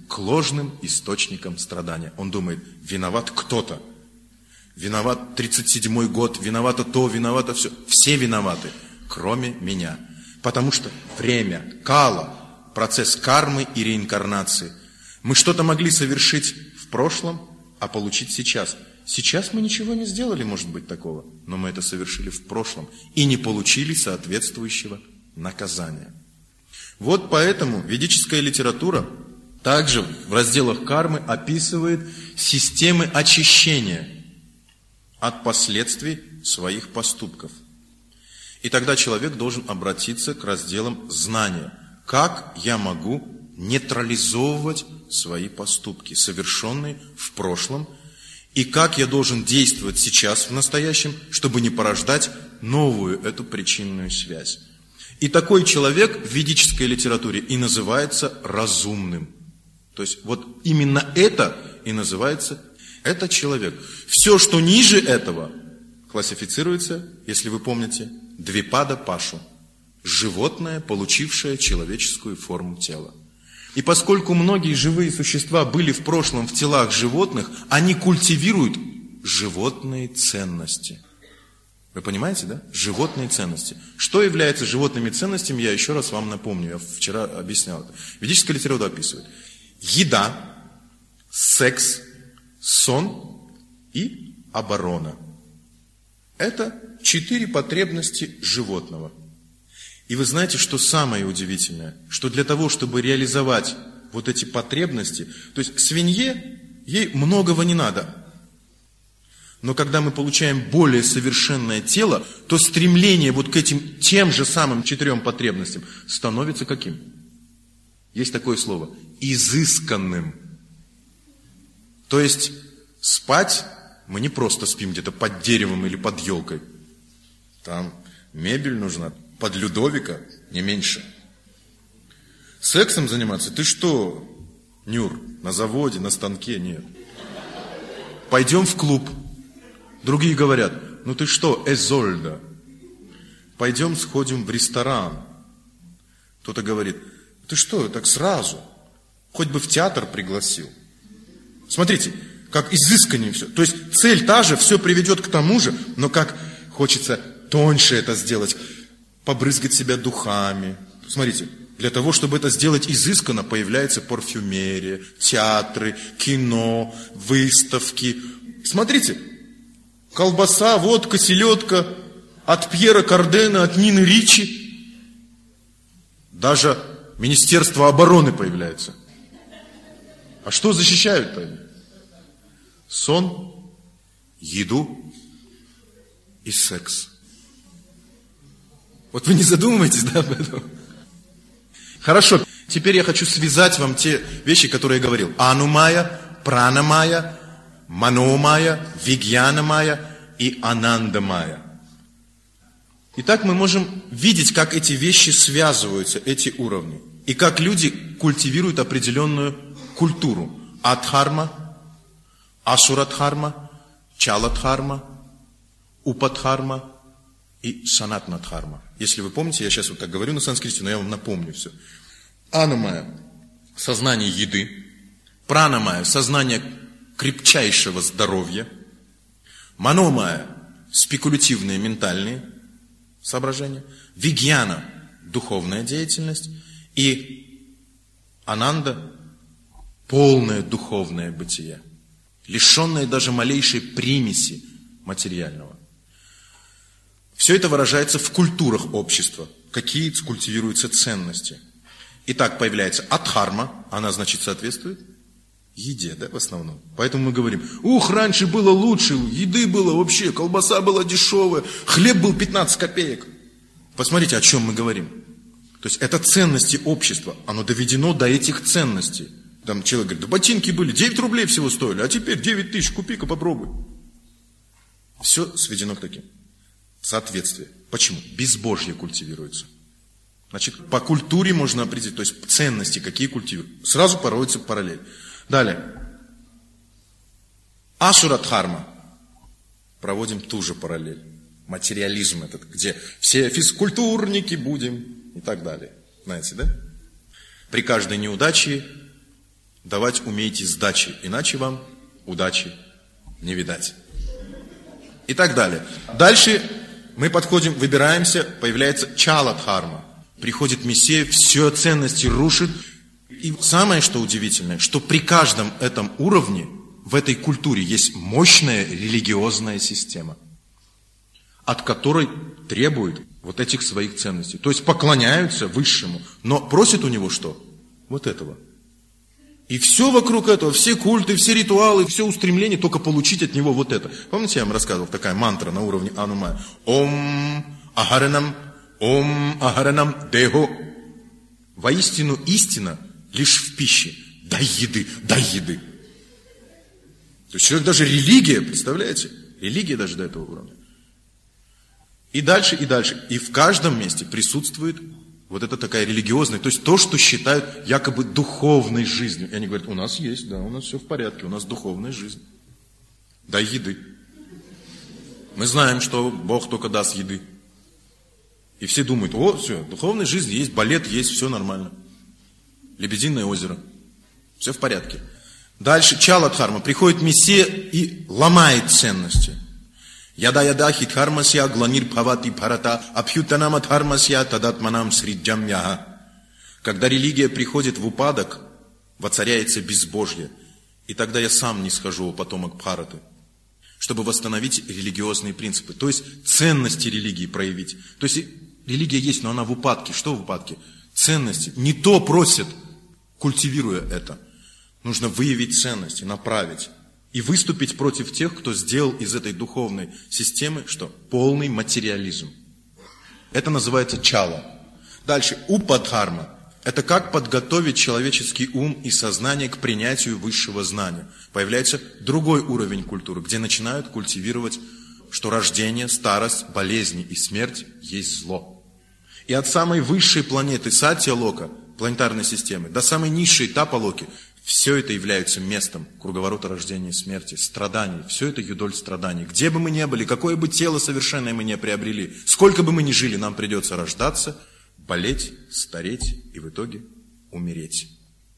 к ложным источникам страдания. Он думает, виноват кто-то. Виноват тридцать седьмой год, виновато то, виновато все. Все виноваты, кроме меня. Потому что время, кала, процесс кармы и реинкарнации. Мы что-то могли совершить в прошлом, а получить сейчас. Сейчас мы ничего не сделали, может быть, такого. Но мы это совершили в прошлом и не получили соответствующего наказания. Вот поэтому ведическая литература также в разделах кармы описывает системы очищения от последствий своих поступков. И тогда человек должен обратиться к разделам знания. Как я могу нейтрализовывать свои поступки, совершенные в прошлом, и как я должен действовать сейчас, в настоящем, чтобы не порождать новую эту причинную связь. И такой человек в ведической литературе и называется разумным. То есть вот именно это и называется это человек. Все, что ниже этого, классифицируется, если вы помните, двипада пашу. Животное, получившее человеческую форму тела. И поскольку многие живые существа были в прошлом в телах животных, они культивируют животные ценности. Вы понимаете, да? Животные ценности. Что является животными ценностями, я еще раз вам напомню. Я вчера объяснял это. Ведическая литература описывает. Еда, секс, сон и оборона. Это четыре потребности животного. И вы знаете, что самое удивительное? Что для того, чтобы реализовать вот эти потребности, то есть свинье, ей многого не надо. Но когда мы получаем более совершенное тело, то стремление вот к этим тем же самым четырем потребностям становится каким? Есть такое слово. Изысканным. То есть спать мы не просто спим где-то под деревом или под елкой. Там мебель нужна. Под Людовика не меньше. Сексом заниматься? Ты что, Нюр, на заводе, на станке? Нет. Пойдем в клуб. Другие говорят, ну ты что, Эзольда? Пойдем сходим в ресторан. Кто-то говорит, ты что, так сразу? Хоть бы в театр пригласил. Смотрите, как изысканнее все. То есть цель та же, все приведет к тому же, но как хочется тоньше это сделать. Побрызгать себя духами. Смотрите, для того, чтобы это сделать изысканно, появляется парфюмерия, театры, кино, выставки. Смотрите, колбаса, водка, селедка от Пьера Кардена, от Нины Ричи. Даже Министерство обороны появляется. А что защищают-то? Сон, еду и секс. Вот вы не задумываетесь, да, об этом? Хорошо, теперь я хочу связать вам те вещи, которые я говорил. Анумая, пранамая, маномая, вигьянамая и анандамая. Итак, мы можем видеть, как эти вещи связываются, эти уровни. И как люди культивируют определенную культуру. Адхарма, асурадхарма, чаладхарма, упадхарма и санатнадхарма. Если вы помните, я сейчас вот так говорю на санскрите, но я вам напомню все. Анамая – сознание еды. Пранамая – сознание крепчайшего здоровья. Маномая – спекулятивные ментальные соображения. Вигьяна – духовная деятельность. И ананда – полное духовное бытие, лишенное даже малейшей примеси материального. Все это выражается в культурах общества, какие культивируются ценности. Итак, появляется адхарма, она, значит, соответствует еде, да, в основном. Поэтому мы говорим, ух, раньше было лучше, еды было вообще, колбаса была дешевая, хлеб был пятнадцать копеек. Посмотрите, о чем мы говорим. То есть это ценности общества, оно доведено до этих ценностей. Там человек говорит, да ботинки были, девять рублей всего стоили, а теперь девять тысяч, купи-ка, попробуй. Все сведено к таким. Соответствие. Почему? Безбожье культивируется. Значит, по культуре можно определить, то есть ценности, какие культивируют. Сразу проводится параллель. Далее. Асурадхарма. Проводим ту же параллель. Материализм этот, где все физкультурники будем и так далее. Знаете, да? При каждой неудаче давать умейте сдачи, иначе вам удачи не видать. И так далее. Дальше мы подходим, выбираемся, появляется чала-дхарма. Приходит Мессия, все ценности рушит. И самое, что удивительное, что при каждом этом уровне, в этой культуре есть мощная религиозная система, от которой требуют вот этих своих ценностей. То есть поклоняются Высшему, но просят у него что? Вот этого. И все вокруг этого, все культы, все ритуалы, все устремления, только получить от него вот это. Помните, я вам рассказывал, такая мантра на уровне Анумая? Ом Ахаранам, Ом Ахаранам Дехо. Воистину истина лишь в пище. Дай еды, дай еды. То есть человек даже религия, представляете? Религия даже до этого уровня. И дальше, и дальше. И в каждом месте присутствует вот это такая религиозная, то есть то, что считают якобы духовной жизнью. И они говорят, у нас есть, да, у нас все в порядке, у нас духовная жизнь. Дай еды. Мы знаем, что Бог только даст еды. И все думают, о, все, духовная жизнь есть, балет есть, все нормально. Лебединое озеро. Все в порядке. Дальше чала-дхарма. Приходит Мессия и ломает ценности. Яда-яда хитхармасья гланир павати парата абхютанама дхармасья тадатманам сриджамьяха. Когда религия приходит в упадок, воцаряется безбожье. И тогда я сам не схожу, потомок Бхараты, чтобы восстановить религиозные принципы. То есть ценности религии проявить. То есть религия есть, но она в упадке. Что в упадке? Ценности. Не то просят, культивируя это. Нужно выявить ценности, направить. И выступить против тех, кто сделал из этой духовной системы, что? Полный материализм. Это называется чала. Дальше, упадхарма. Это как подготовить человеческий ум и сознание к принятию высшего знания. Появляется другой уровень культуры, где начинают культивировать, что рождение, старость, болезни и смерть есть зло. И от самой высшей планеты Сатья-Лока, планетарной системы, до самой низшей Тапа-Локи, все это является местом круговорота рождения и смерти, страданий. Все это юдоль страданий. Где бы мы ни были, какое бы тело совершенное мы не приобрели, сколько бы мы ни жили, нам придется рождаться, болеть, стареть и в итоге умереть.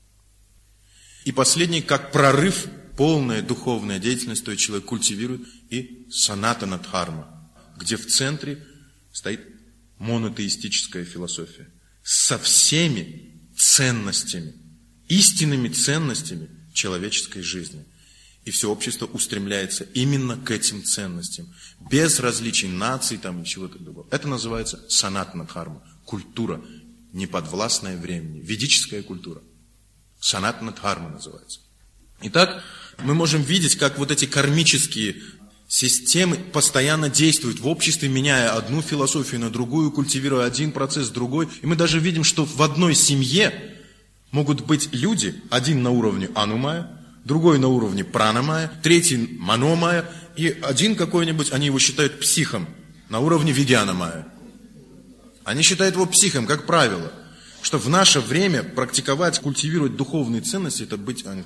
И последний, как прорыв, полная духовная деятельность, то есть человек культивирует, и санатана-дхарма, где в центре стоит монотеистическая философия со всеми ценностями, истинными ценностями человеческой жизни. И все общество устремляется именно к этим ценностям, без различий наций там, и чего-то другого. Это называется санатана-дхарма, культура, неподвластная времени, ведическая культура. Санатана-дхарма называется. Итак, мы можем видеть, как вот эти кармические системы постоянно действуют в обществе, меняя одну философию на другую, культивируя один процесс, другой. И мы даже видим, что в одной семье могут быть люди, один на уровне анумая, другой на уровне пранамая, третий маномая, и один какой-нибудь, они его считают психом, на уровне вигьянамая. Они считают его психом, как правило, что в наше время практиковать, культивировать духовные ценности, это быть, они,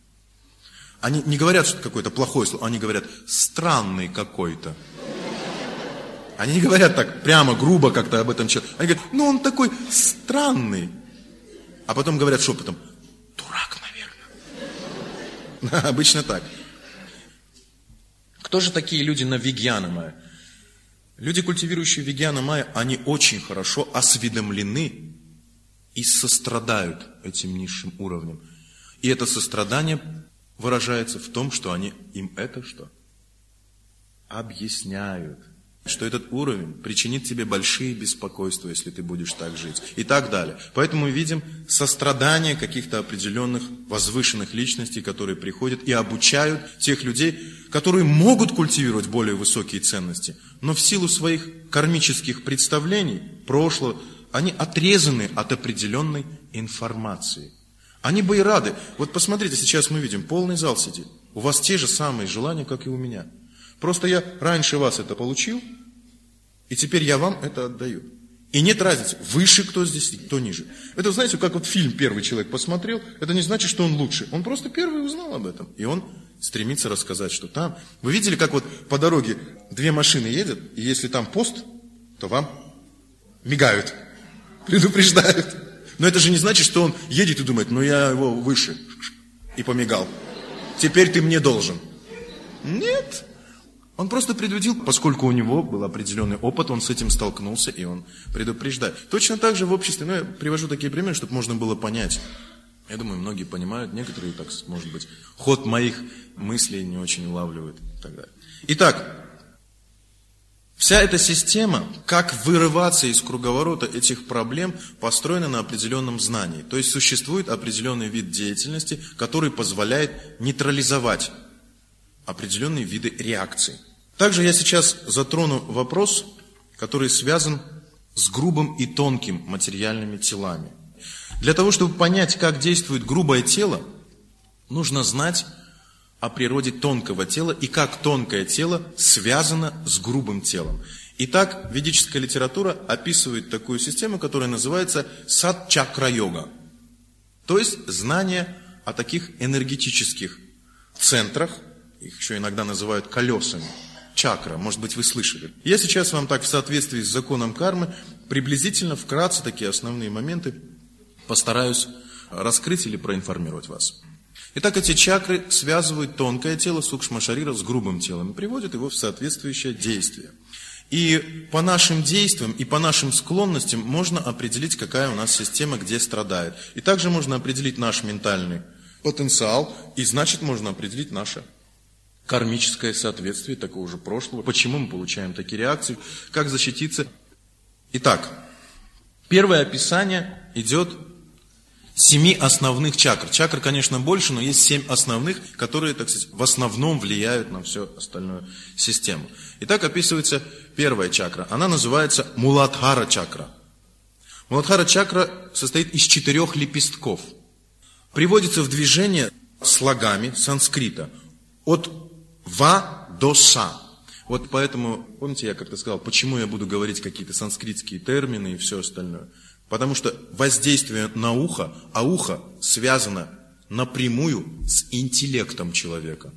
они не говорят, что это какое-то плохое слово, они говорят, странный какой-то. Они не говорят так прямо, грубо как-то об этом человеке. Они говорят, ну он такой странный. А потом говорят шепотом, дурак, наверное. Обычно так. Кто же такие люди на вигьяна-майя? Люди, культивирующие вигьяна-майя, они очень хорошо осведомлены и сострадают этим низшим уровням. И это сострадание выражается в том, что они им это что? Объясняют. Что этот уровень причинит тебе большие беспокойства, если ты будешь так жить. И так далее. Поэтому мы видим сострадание каких-то определенных возвышенных личностей, которые приходят и обучают тех людей, которые могут культивировать более высокие ценности, но в силу своих кармических представлений, прошлого, они отрезаны от определенной информации. Они бы и рады. Вот посмотрите, сейчас мы видим, полный зал сидит. У вас те же самые желания, как и у меня. Просто я раньше вас это получил, и теперь я вам это отдаю. И нет разницы, выше кто здесь, кто ниже. Это, знаете, как вот фильм первый человек посмотрел, это не значит, что он лучше. Он просто первый узнал об этом. И он стремится рассказать, что там. Вы видели, как вот по дороге две машины едут, и если там пост, то вам мигают, предупреждают. Но это же не значит, что он едет и думает, ну я его выше. и помигал. Теперь ты мне должен. Нет. Он просто предупредил, поскольку у него был определенный опыт, он с этим столкнулся, и он предупреждает. Точно так же в обществе, ну, я привожу такие примеры, чтобы можно было понять. Я думаю, многие понимают, некоторые, так, может быть, ход моих мыслей не очень улавливают и так далее. Итак, вся эта система, как вырываться из круговорота этих проблем, построена на определенном знании. То есть существует определенный вид деятельности, который позволяет нейтрализовать определенные виды реакций. Также я сейчас затрону вопрос, который связан с грубым и тонким материальными телами. Для того, чтобы понять, как действует грубое тело, нужно знать о природе тонкого тела и как тонкое тело связано с грубым телом. Итак, ведическая литература описывает такую систему, которая называется сад-чакра-йога. То есть знание о таких энергетических центрах, их еще иногда называют колесами, чакра, может быть, вы слышали. Я сейчас вам так в соответствии с законом кармы приблизительно, вкратце, такие основные моменты постараюсь раскрыть или проинформировать вас. Итак, эти чакры связывают тонкое тело сукшма-шарира с грубым телом и приводят его в соответствующее действие. И по нашим действиям и по нашим склонностям можно определить, какая у нас система, где страдает. И также можно определить наш ментальный потенциал, и значит можно определить наше кармическое соответствие такого же прошлого, почему мы получаем такие реакции, как защититься. Итак, первое описание идет семи основных чакр. Чакр, конечно, больше, но есть семь основных, которые, так сказать, в основном влияют на всю остальную систему. Итак, описывается первая чакра. Она называется Муладхара чакра. Муладхара чакра состоит из четырех лепестков. Приводится в движение слогами санскрита. От ва до са. Вот поэтому, помните, я как-то сказал, почему я буду говорить какие-то санскритские термины и все остальное. Потому что воздействие на ухо, а ухо связано напрямую с интеллектом человека.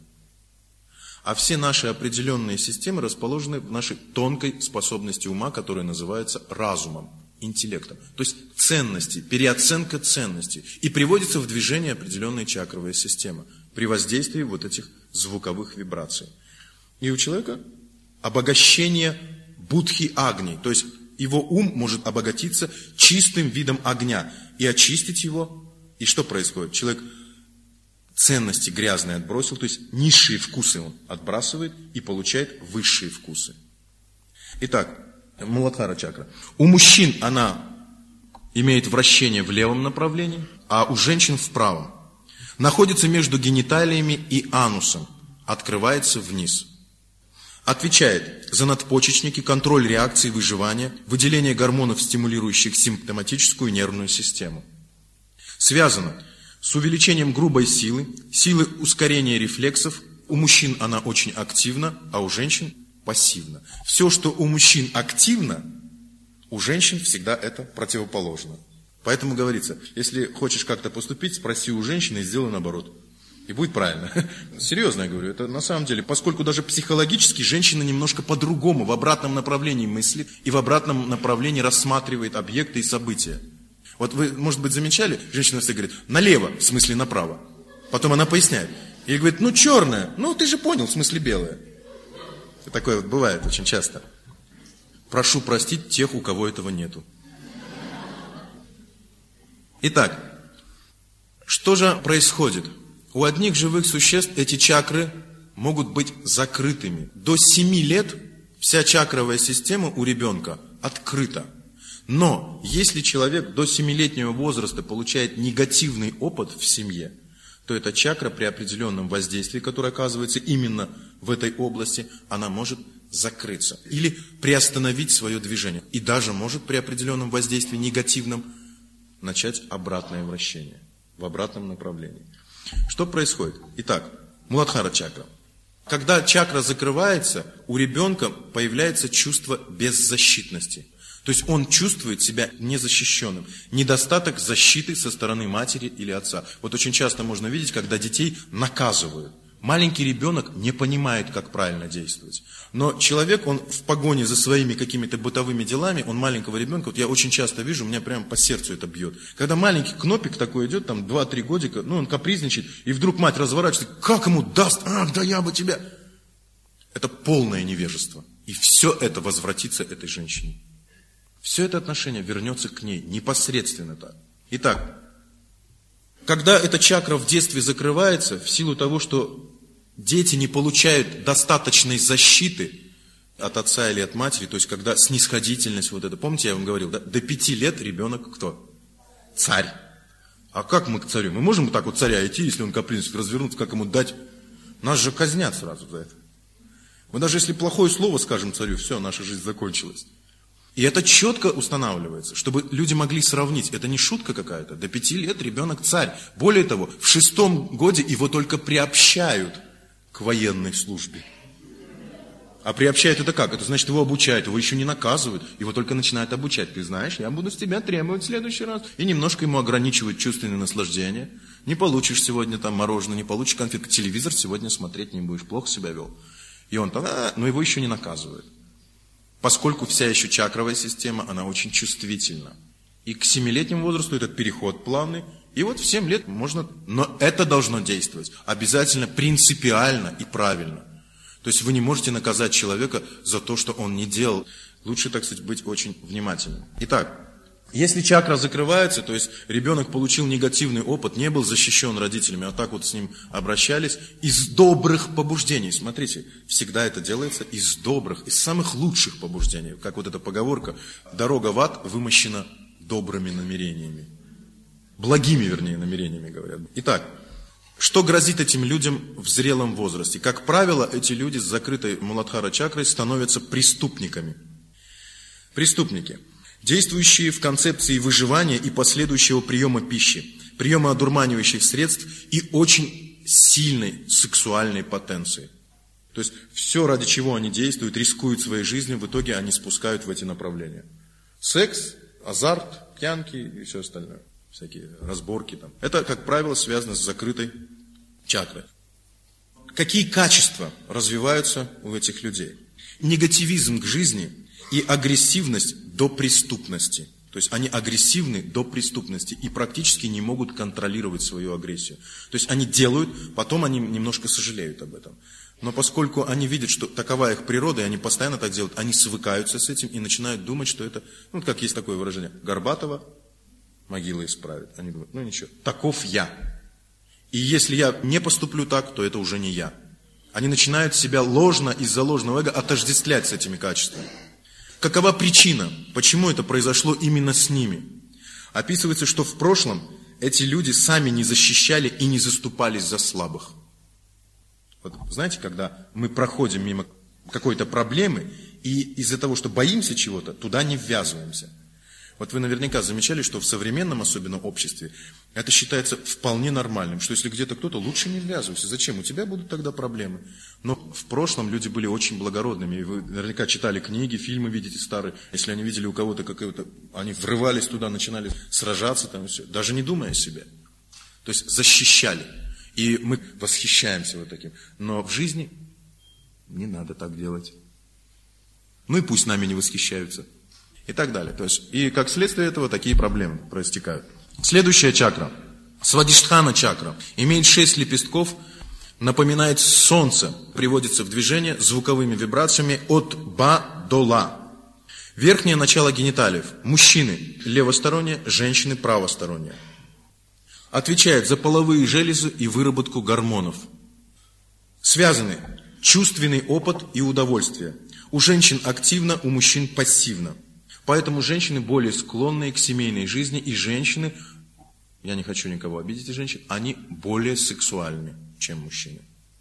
А все наши определенные системы расположены в нашей тонкой способности ума, которая называется разумом, интеллектом. То есть ценности, переоценка ценностей. И приводится в движение определенная чакровая система при воздействии вот этих звуковых вибраций. И у человека обогащение будхи-агни, то есть его ум может обогатиться чистым видом огня и очистить его. И что происходит? Человек ценности грязные отбросил, то есть низшие вкусы он отбрасывает и получает высшие вкусы. Итак, Муладхара чакра. У мужчин она имеет вращение в левом направлении, а у женщин в правом. Находится между гениталиями и анусом, открывается вниз. Отвечает за надпочечники, контроль реакции выживания, выделение гормонов, стимулирующих симптоматическую нервную систему. Связано с увеличением грубой силы, силы ускорения рефлексов. У мужчин она очень активна, а у женщин пассивна. Все, что у мужчин активно, у женщин всегда это противоположно. Поэтому говорится, если хочешь как-то поступить, спроси у женщины и сделай наоборот. И будет правильно. Серьезно я говорю, это на самом деле, поскольку даже психологически женщина немножко по-другому, в обратном направлении мыслит и в обратном направлении рассматривает объекты и события. Вот вы, может быть, замечали, женщина всегда говорит, налево, в смысле направо. Потом она поясняет. И говорит, ну черное, ну ты же понял, в смысле белое. Такое вот бывает очень часто. Прошу простить тех, у кого этого нету. Итак, что же происходит? У одних живых существ эти чакры могут быть закрытыми. До семи лет вся чакровая система у ребенка открыта. Но если человек до семилетнего возраста получает негативный опыт в семье, то эта чакра при определенном воздействии, которое оказывается именно в этой области, она может закрыться или приостановить свое движение. И даже может при определенном воздействии негативном начать обратное вращение в обратном направлении. Что происходит? Итак, Муладхара чакра. Когда чакра закрывается, у ребенка появляется чувство беззащитности. То есть он чувствует себя незащищенным. Недостаток защиты со стороны матери или отца. Вот очень часто можно видеть, когда детей наказывают. Маленький ребенок не понимает, как правильно действовать. Но человек, он в погоне за своими какими-то бытовыми делами, он маленького ребенка, вот я очень часто вижу, у меня прямо по сердцу это бьет. Когда маленький кнопик такой идет, там два-три годика, ну он капризничает, и вдруг мать разворачивается, как ему даст, ах, да я бы тебя. Это полное невежество. И все это возвратится этой женщине. Все это отношение вернется к ней, непосредственно так. Итак, когда эта чакра в детстве закрывается, в силу того, что дети не получают достаточной защиты от отца или от матери, то есть когда снисходительность вот это, помните, я вам говорил, да? До пяти лет ребенок кто? Царь. А как мы к царю? Мы можем так вот царя идти, если он капризничает, развернуться, как ему дать? Нас же казнят сразу за это. Мы даже если плохое слово скажем царю, все, наша жизнь закончилась. И это четко устанавливается, чтобы люди могли сравнить. Это не шутка какая-то. До пяти лет ребенок царь. Более того, в шестом годе его только приобщают к военной службе. А приобщают это как? Это значит, его обучают, его еще не наказывают. Его только начинают обучать. Ты знаешь, я буду с тебя требовать в следующий раз. И немножко ему ограничивают чувственное наслаждение. Не получишь сегодня там мороженое, не получишь конфетку. Телевизор сегодня смотреть не будешь, плохо себя вел. И он там, а, но его еще не наказывают. Поскольку вся еще чакровая система, она очень чувствительна. И к семилетнему возрасту этот переход плавный. И вот в семь лет можно, но это должно действовать обязательно принципиально и правильно. То есть вы не можете наказать человека за то, что он не делал. Лучше, так сказать, быть очень внимательным. Итак, если чакра закрывается, то есть ребенок получил негативный опыт, не был защищен родителями, а так вот с ним обращались, из добрых побуждений. Смотрите, всегда это делается из добрых, из самых лучших побуждений. Как вот эта поговорка, дорога в ад вымощена добрыми намерениями. Благими, вернее, намерениями, говорят. Итак, что грозит этим людям в зрелом возрасте? Как правило, эти люди с закрытой Муладхара чакрой становятся преступниками. Преступники, действующие в концепции выживания и последующего приема пищи, приема одурманивающих средств и очень сильной сексуальной потенции. То есть все, ради чего они действуют, рискуют своей жизнью, в итоге они спускают в эти направления. Секс, азарт, пьянки и все остальное. Всякие разборки там. Это, как правило, связано с закрытой чакрой. Какие качества развиваются у этих людей? Негативизм к жизни и агрессивность до преступности. То есть они агрессивны до преступности и практически не могут контролировать свою агрессию. То есть они делают, потом они немножко сожалеют об этом. Но поскольку они видят, что такова их природа, и они постоянно так делают, они свыкаются с этим и начинают думать, что это, ну, как есть такое выражение, Горбатова могила исправит. Они думают, ну ничего, таков я. И если я не поступлю так, то это уже не я. Они начинают себя ложно из-за ложного эго отождествлять с этими качествами. Какова причина, почему это произошло именно с ними? Описывается, что в прошлом эти люди сами не защищали и не заступались за слабых. Вот, знаете, когда мы проходим мимо какой-то проблемы, и из-за того, что боимся чего-то, туда не ввязываемся. Вот вы наверняка замечали, что в современном, особенно обществе, это считается вполне нормальным, что если где-то кто-то, лучше не ввязывайся. Зачем? У тебя будут тогда проблемы. Но в прошлом люди были очень благородными, и вы наверняка читали книги, фильмы видите старые. Если они видели у кого-то какое-то, они врывались туда, начинали сражаться, там, и все, даже не думая о себе. То есть защищали. И мы восхищаемся вот таким. Но в жизни не надо так делать. Ну и пусть нами не восхищаются. И так далее. То есть, и как следствие этого такие проблемы проистекают. Следующая чакра, Свадиштхана чакра, имеет шесть лепестков, напоминает солнце, приводится в движение звуковыми вибрациями от ба до ла. Верхнее начало гениталиев. Мужчины левосторонние, женщины правосторонние. Отвечает за половые железы и выработку гормонов. Связаны чувственный опыт и удовольствие. У женщин активно, у мужчин пассивно. Поэтому женщины более склонные к семейной жизни, и женщины, я не хочу никого обидеть из женщин, они более сексуальны, чем мужчины.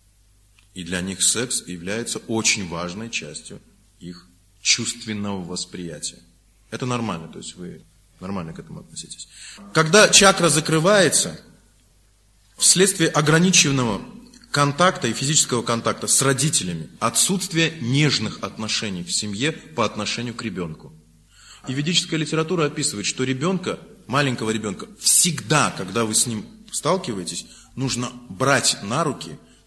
И для них секс является очень важной частью их чувственного восприятия. Это нормально, то есть вы нормально к этому относитесь. Когда чакра закрывается, вследствие ограниченного контакта и физического контакта с родителями, отсутствие нежных отношений в семье по отношению к ребенку. И ведическая литература описывает, что ребенка, маленького ребенка, всегда, когда вы с ним сталкиваетесь, нужно брать на руки,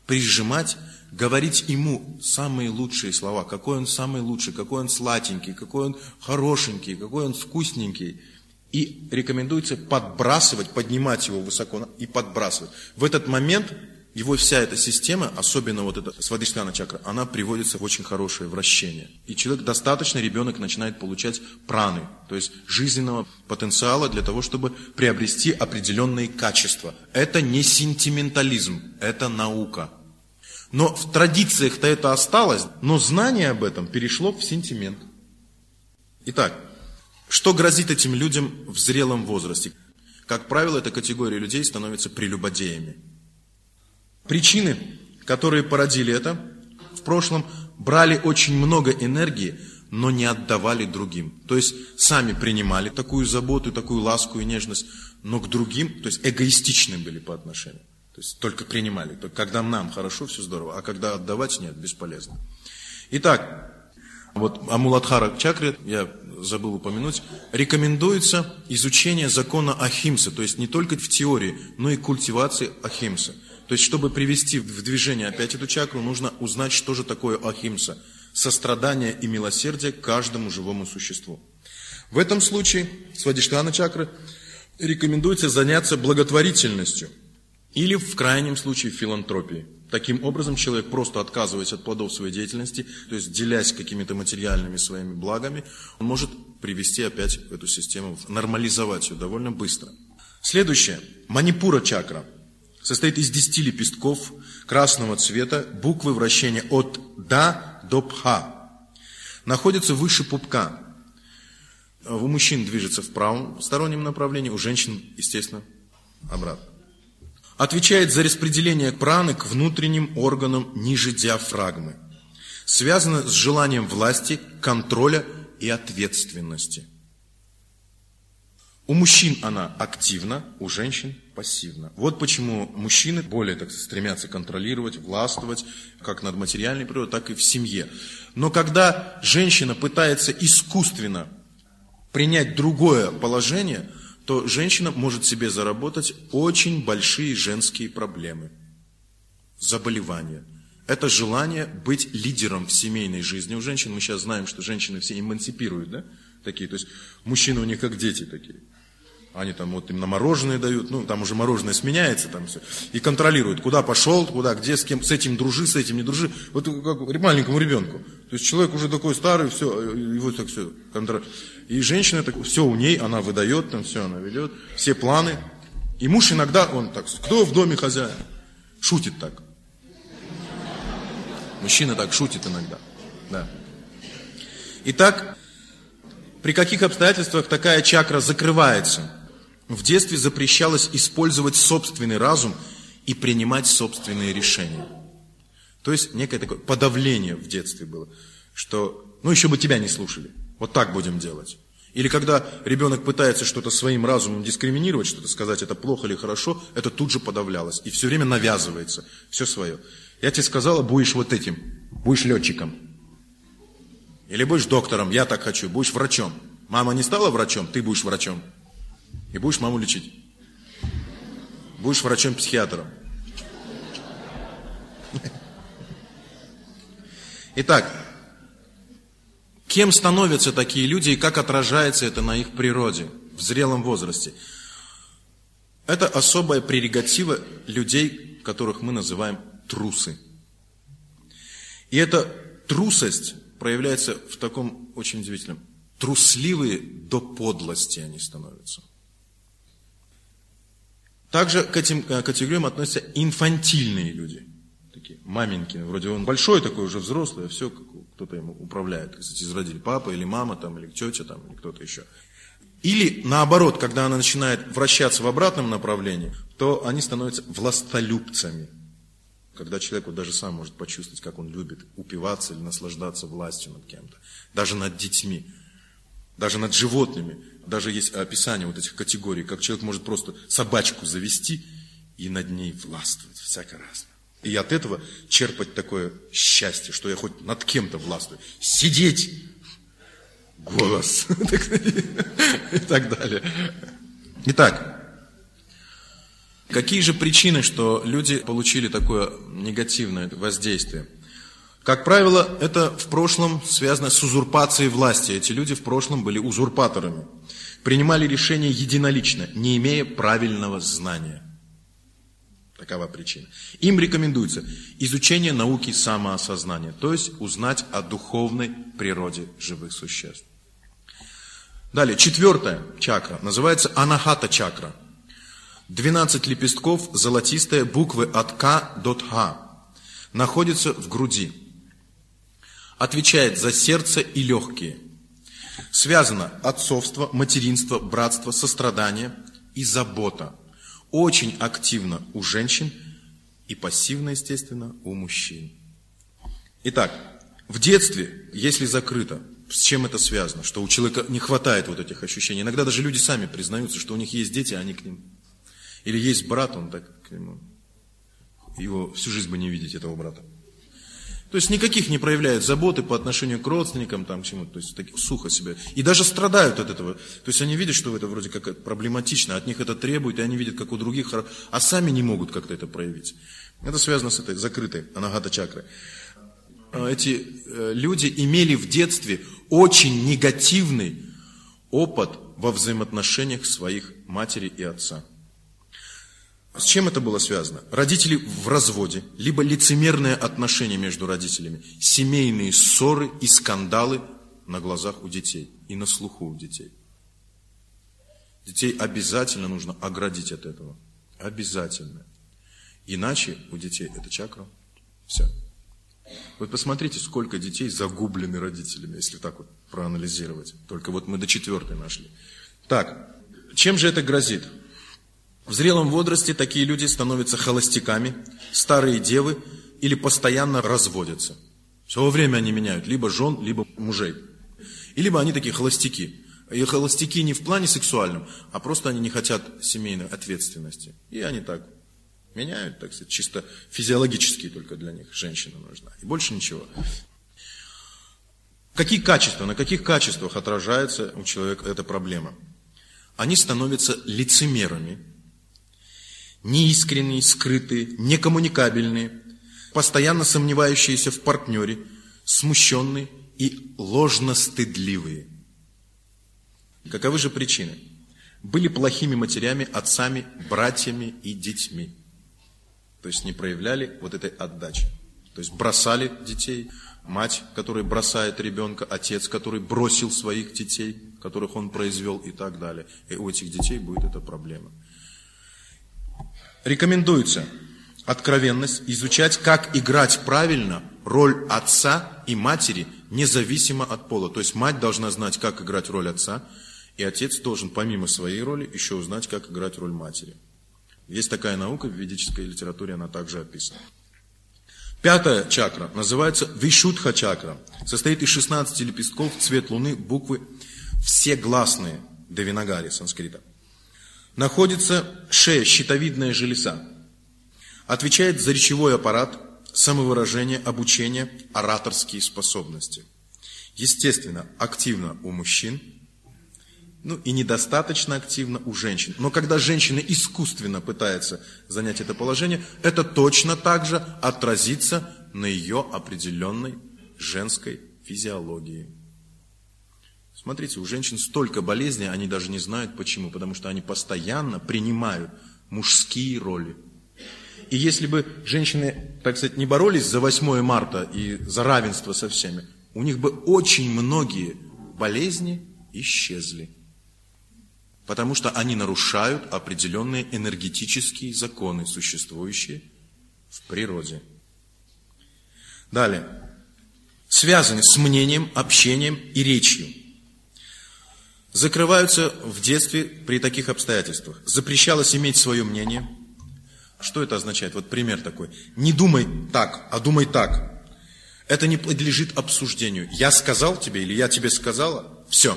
прижимать, говорить ему самые лучшие слова, какой он самый лучший, какой он сладенький, какой он хорошенький, какой он вкусненький. И рекомендуется подбрасывать, поднимать его высоко и подбрасывать. В этот момент его вся эта система, особенно вот эта свадхистхана чакра, она приводится в очень хорошее вращение. И человек, достаточно ребенок начинает получать праны, то есть жизненного потенциала для того, чтобы приобрести определенные качества. Это не сентиментализм, это наука. Но в традициях-то это осталось, но знание об этом перешло в сентимент. Итак, что грозит этим людям в зрелом возрасте? Как правило, эта категория людей становится прелюбодеями. Причины, которые породили это, в прошлом брали очень много энергии, но не отдавали другим. То есть сами принимали такую заботу, такую ласку и нежность, но к другим, то есть эгоистичны были по отношению. То есть только принимали. Только когда нам хорошо, все здорово, а когда отдавать, нет, бесполезно. Итак, вот о Муладхара чакре, я забыл упомянуть, рекомендуется изучение закона Ахимсы, то есть не только в теории, но и культивации Ахимсы. То есть, чтобы привести в движение опять эту чакру, нужно узнать, что же такое Ахимса. Сострадание и милосердие к каждому живому существу. В этом случае, свадхистхана чакры, рекомендуется заняться благотворительностью. Или, в крайнем случае, филантропией. Таким образом, человек, просто отказываясь от плодов своей деятельности, то есть делясь какими-то материальными своими благами, он может привести опять эту систему, нормализовать ее довольно быстро. Следующее. Манипура чакра. Состоит из десяти лепестков красного цвета, буквы вращения от Да до Пха. Находится выше пупка. У мужчин движется в правом стороннем направлении, у женщин, естественно, обратно. Отвечает за распределение праны к внутренним органам ниже диафрагмы. Связано с желанием власти, контроля и ответственности. У мужчин она активна, у женщин пассивна. Вот почему мужчины более так стремятся контролировать, властвовать, как над материальной природой, так и в семье. Но когда женщина пытается искусственно принять другое положение, то женщина может себе заработать очень большие женские проблемы, заболевания. Это желание быть лидером в семейной жизни у женщин. Мы сейчас знаем, что женщины все эмансипируют, да? Такие, то есть мужчины у них как дети такие. Они там вот им на мороженое дают, ну там уже мороженое сменяется, там все. И контролируют, куда пошел, куда, где, с кем, с этим дружи, с этим не дружи. Вот как маленькому ребенку. То есть человек уже такой старый, все, его так все контролирует. И женщина, так, все у ней, она выдает, там все она ведет, все планы. И муж иногда, он так, кто в доме хозяин? Шутит так. Мужчина так шутит иногда. Да. Итак, при каких обстоятельствах такая чакра закрывается? В детстве запрещалось использовать собственный разум и принимать собственные решения. То есть некое такое подавление в детстве было, что, ну еще бы тебя не слушали, вот так будем делать. Или когда ребенок пытается что-то своим разумом дискриминировать, что-то сказать, это плохо или хорошо, это тут же подавлялось. И все время навязывается, все свое. Я тебе сказала, будешь вот этим, будешь летчиком. Или будешь доктором, я так хочу, будешь врачом. Мама не стала врачом, ты будешь врачом. И будешь маму лечить. Будешь врачом-психиатром. Итак, кем становятся такие люди и как отражается это на их природе в зрелом возрасте? Это особая прерогатива людей, которых мы называем трусы. И эта трусость проявляется в таком очень удивительном. Трусливые до подлости они становятся. Также к этим категориям относятся инфантильные люди. Такие маменьки. Вроде он большой такой, уже взрослый, а все, кто-то ему управляет. Кстати, из родителей. Папа или мама, там, или тетя, там, или кто-то еще. Или наоборот, когда она начинает вращаться в обратном направлении, то они становятся властолюбцами. Когда человек вот даже сам может почувствовать, как он любит упиваться или наслаждаться властью над кем-то. Даже над детьми, даже над животными. Даже есть описание вот этих категорий, как человек может просто собачку завести и над ней властвовать. Всяко разно. И от этого черпать такое счастье, что я хоть над кем-то властвую. Сидеть, голос и так далее. Итак, Какие же причины, что люди получили такое негативное воздействие? Как правило, это в прошлом связано с узурпацией власти. Эти люди в прошлом были узурпаторами. Принимали решения единолично, не имея правильного знания. Такова причина. Им рекомендуется изучение науки самоосознания, то есть узнать о духовной природе живых существ. Далее, четвертая чакра, называется анахата чакра. двенадцать лепестков, золотистые, буквы от К до Х, находятся в груди. Отвечает за сердце и легкие. Связано отцовство, материнство, братство, сострадание и забота. Очень активно у женщин и пассивно, естественно, у мужчин. Итак, в детстве, если закрыто, с чем это связано? Что у человека не хватает вот этих ощущений. Иногда даже люди сами признаются, что у них есть дети, а они к ним. Или есть брат, он так к нему. Его всю жизнь бы не видеть, этого брата. То есть никаких не проявляют заботы по отношению к родственникам, там, к чему-то, то есть так, сухо себя. И даже страдают от этого. То есть они видят, что это вроде как проблематично, от них это требует, и они видят, как у других, а сами не могут как-то это проявить. Это связано с этой закрытой анахата чакрой. Эти люди имели в детстве очень негативный опыт во взаимоотношениях своих матери и отца. С чем это было связано? Родители в разводе, либо лицемерные отношения между родителями, семейные ссоры и скандалы на глазах у детей и на слуху у детей. Детей обязательно нужно оградить от этого. Обязательно. Иначе у детей эта чакра все. Вот посмотрите, сколько детей загублены родителями, если так вот проанализировать. Только вот мы до четвертой нашли. Так, чем же это грозит? В зрелом возрасте такие люди становятся холостяками, старые девы или постоянно разводятся. Все время они меняют либо жен, либо мужей. И либо они такие холостяки. И холостяки не в плане сексуальном, а просто они не хотят семейной ответственности. И они так меняют, так сказать, чисто физиологически только для них женщина нужна. И больше ничего. Какие качества, на каких качествах отражается у человека эта проблема? Они становятся лицемерами. Неискренние, скрытые, некоммуникабельные, постоянно сомневающиеся в партнере, смущенные и ложностыдливые. Каковы же причины? Были плохими матерями, отцами, братьями и детьми. То есть не проявляли вот этой отдачи. То есть бросали детей, мать, которая бросает ребенка, отец, который бросил своих детей, которых он произвел и так далее. И у этих детей будет эта проблема. Рекомендуется откровенность, изучать, как играть правильно роль отца и матери, независимо от пола. То есть мать должна знать, как играть роль отца, и отец должен помимо своей роли еще узнать, как играть роль матери. Есть такая наука, в ведической литературе она также описана. Пятая чакра называется Вишудха чакра. Состоит из шестнадцати лепестков, цвет луны, буквы, все гласные, Девинагари, санскрита. Находится шея, щитовидная железа. Отвечает за речевой аппарат, самовыражение, обучение, ораторские способности. Естественно, активно у мужчин, ну и недостаточно активно у женщин. Но когда женщина искусственно пытается занять это положение, это точно так же отразится на ее определенной женской физиологии. Смотрите, у женщин столько болезней, они даже не знают почему, потому что они постоянно принимают мужские роли. И если бы женщины, так сказать, не боролись за восьмое марта и за равенство со всеми, у них бы очень многие болезни исчезли. Потому что они нарушают определенные энергетические законы, существующие в природе. Далее. Связаны с мнением, общением и речью. Закрываются в детстве при таких обстоятельствах. Запрещалось иметь свое мнение. Что это означает? Вот пример такой. Не думай так, а думай так. Это не подлежит обсуждению. Я сказал тебе или я тебе сказала, все.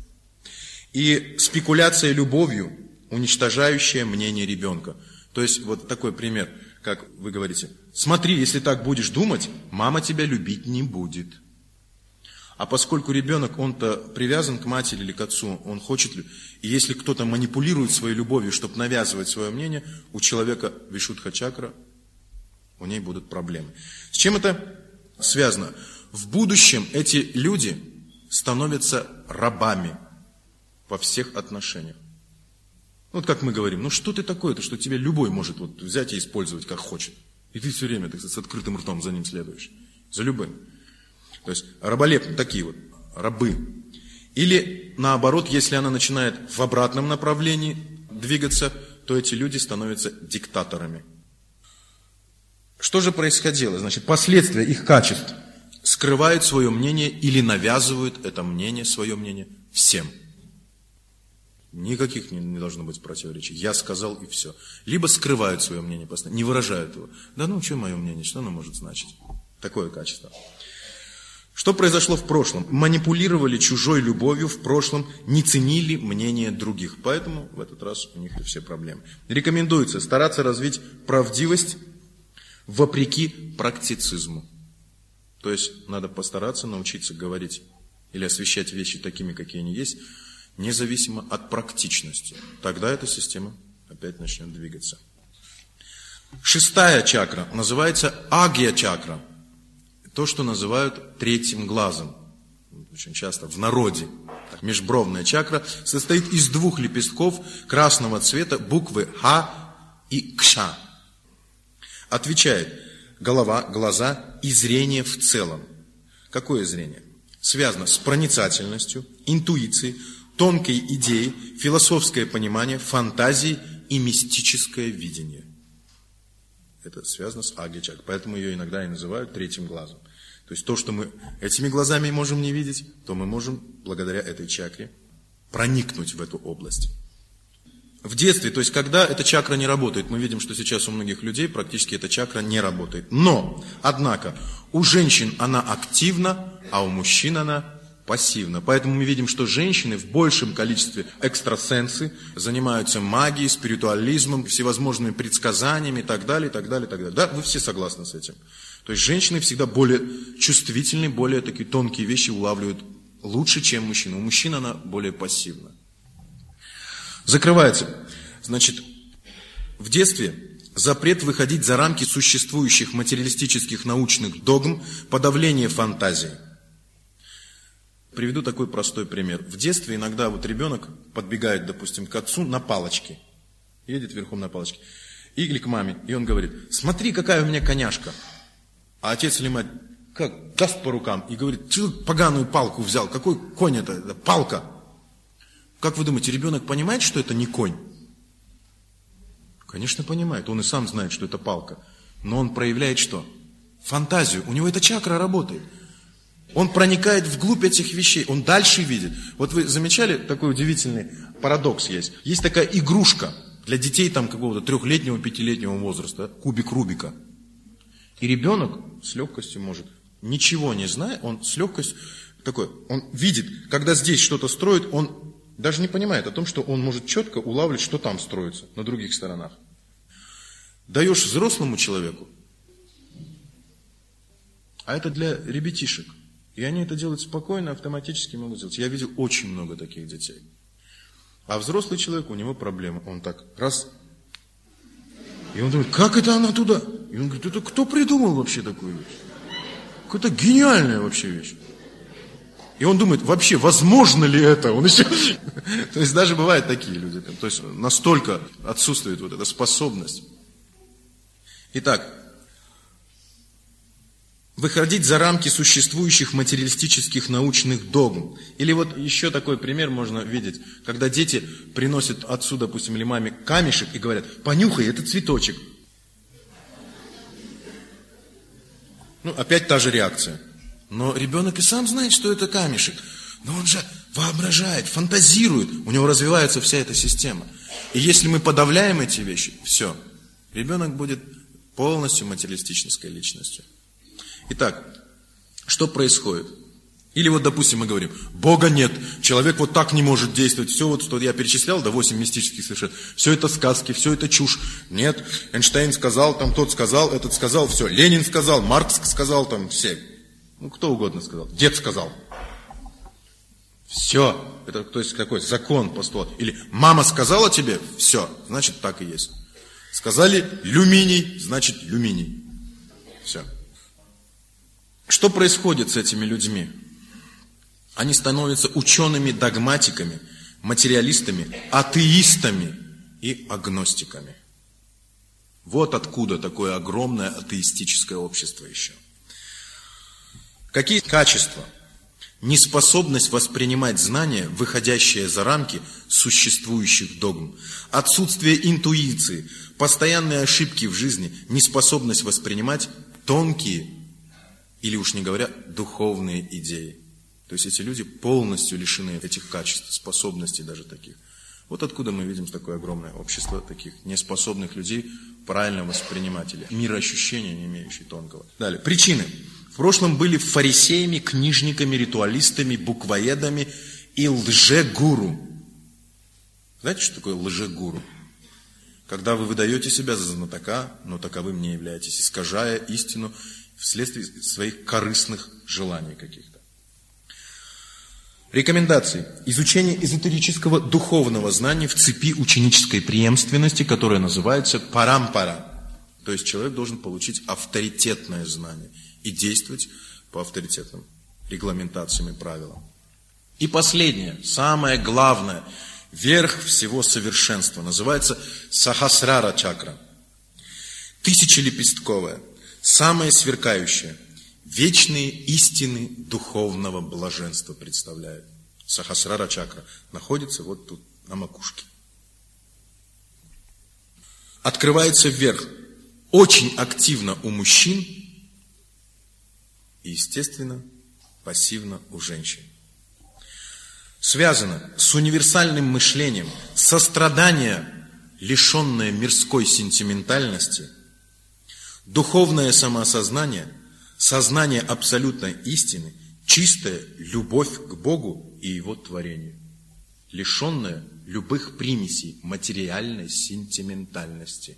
И спекуляция любовью, уничтожающая мнение ребенка. То есть вот такой пример, как вы говорите. Смотри, если так будешь думать, мама тебя любить не будет. А поскольку ребенок, он-то привязан к матери или к отцу, он хочет, и если кто-то манипулирует своей любовью, чтобы навязывать свое мнение, у человека вишудха-чакра, у ней будут проблемы. С чем это связано? В будущем эти люди становятся рабами во всех отношениях. Вот как мы говорим, ну что ты такое-то, что тебя любой может вот взять и использовать как хочет. И ты все время так, с открытым ртом за ним следуешь. За любым. То есть раболепные, такие вот, рабы. Или наоборот, если она начинает в обратном направлении двигаться, то эти люди становятся диктаторами. Что же происходило? Значит, последствия их качеств. Скрывают свое мнение или навязывают это мнение, свое мнение всем. Никаких не, не должно быть противоречий. Я сказал и все. Либо скрывают свое мнение, не выражают его. Да ну, что мое мнение, что оно может значить? Такое качество. Что произошло в прошлом? Манипулировали чужой любовью в прошлом, не ценили мнение других. Поэтому в этот раз у них все проблемы. Рекомендуется стараться развить правдивость вопреки практицизму. То есть надо постараться научиться говорить или освещать вещи такими, какие они есть, независимо от практичности. Тогда эта система опять начнет двигаться. Шестая чакра называется агья-чакра. То, что называют третьим глазом. Очень часто в народе. Межбровная чакра состоит из двух лепестков красного цвета, буквы Ха и Кша. Отвечает голова, глаза и зрение в целом. Какое зрение? Связано с проницательностью, интуицией, тонкой идеей, философское понимание, фантазией и мистическое видение. Это связано с агья-чакрой. Поэтому ее иногда и называют третьим глазом. То есть то, что мы этими глазами можем не видеть, то мы можем благодаря этой чакре проникнуть в эту область. В детстве, то есть когда эта чакра не работает, мы видим, что сейчас у многих людей практически эта чакра не работает. Но, однако, у женщин она активна, а у мужчин она пассивна. Поэтому мы видим, что женщины в большем количестве экстрасенсы, занимаются магией, спиритуализмом, всевозможными предсказаниями и так далее, и так далее, и так далее. Да, вы все согласны с этим. То есть женщины всегда более чувствительны, более такие тонкие вещи улавливают лучше, чем мужчины. У мужчин она более пассивна. Закрывается. Значит, в детстве запрет выходить за рамки существующих материалистических научных догм, подавление фантазии. Приведу такой простой пример. В детстве иногда вот ребенок подбегает, допустим, к отцу на палочке. Едет верхом на палочке. Или к маме. И он говорит: смотри, какая у меня коняшка. А отец или мать как даст по рукам и говорит: ты поганую палку взял. Какой конь это? Это палка. Как вы думаете, ребенок понимает, что это не конь? Конечно, понимает. Он и сам знает, что это палка. Но он проявляет что? Фантазию. У него эта чакра работает. Он проникает вглубь этих вещей. Он дальше видит. Вот вы замечали, такой удивительный парадокс есть. Есть такая игрушка для детей там какого-то трехлетнего, пятилетнего возраста. Кубик Рубика. И ребенок с легкостью может, ничего не зная, он с легкостью такой, он видит, когда здесь что-то строит, он даже не понимает о том, что он может четко улавливать, что там строится, на других сторонах. Даешь взрослому человеку, а это для ребятишек. И они это делают спокойно, автоматически могут делать. Я видел очень много таких детей. А взрослый человек, у него проблема. Он так, раз. И он думает, как это она туда? И он говорит, это кто придумал вообще такую вещь? Какая-то гениальная вообще вещь. И он думает, вообще, возможно ли это? Он еще... То есть даже бывают такие люди. То есть настолько отсутствует вот эта способность. Итак, выходить за рамки существующих материалистических научных догм. Или вот еще такой пример можно видеть, когда дети приносят отцу, допустим, или маме камешек и говорят, понюхай, это цветочек. Ну, опять та же реакция. Но ребенок и сам знает, что это камешек. Но он же воображает, фантазирует. У него развивается вся эта система. И если мы подавляем эти вещи, все. Ребенок будет полностью материалистической личностью. Итак, что происходит? Или вот, допустим, мы говорим, Бога нет, человек вот так не может действовать. Все вот, что я перечислял, да, восемь мистических совершенно, все это сказки, все это чушь. Нет, Эйнштейн сказал, там тот сказал, этот сказал, все. Ленин сказал, Маркс сказал, там все. Ну, кто угодно сказал. Дед сказал. Все. Это то есть какой закон, постулат. Или мама сказала тебе, все, значит так и есть. Сказали люминий, значит люминий. Все. Что происходит с этими людьми? Они становятся учеными-догматиками, материалистами, атеистами и агностиками. Вот откуда такое огромное атеистическое общество еще. Какие качества? Неспособность воспринимать знания, выходящие за рамки существующих догм. Отсутствие интуиции, постоянные ошибки в жизни, неспособность воспринимать тонкие, или уж не говоря, духовные идеи. То есть эти люди полностью лишены этих качеств, способностей даже таких. Вот откуда мы видим такое огромное общество таких неспособных людей правильно воспринимать или мироощущения, не имеющие тонкого. Далее. Причины. В прошлом были фарисеями, книжниками, ритуалистами, буквоедами и лжегуру. Знаете, что такое лжегуру? Когда вы выдаете себя за знатока, но таковым не являетесь, искажая истину вследствие своих корыстных желаний каких-то. Рекомендации. Изучение эзотерического духовного знания в цепи ученической преемственности, которая называется парампара. То есть человек должен получить авторитетное знание и действовать по авторитетным регламентациям и правилам. И последнее, самое главное, верх всего совершенства, называется сахасрара чакра. Тысячелепестковая, самая сверкающая, вечные истины духовного блаженства представляет. Сахасрара чакра находится вот тут, на макушке. Открывается вверх, очень активно у мужчин и, естественно, пассивно у женщин. Связано с универсальным мышлением, сострадание, лишенное мирской сентиментальности, духовное самоосознание, сознание абсолютной истины, чистая любовь к Богу и Его творению, лишенная любых примесей материальной сентиментальности.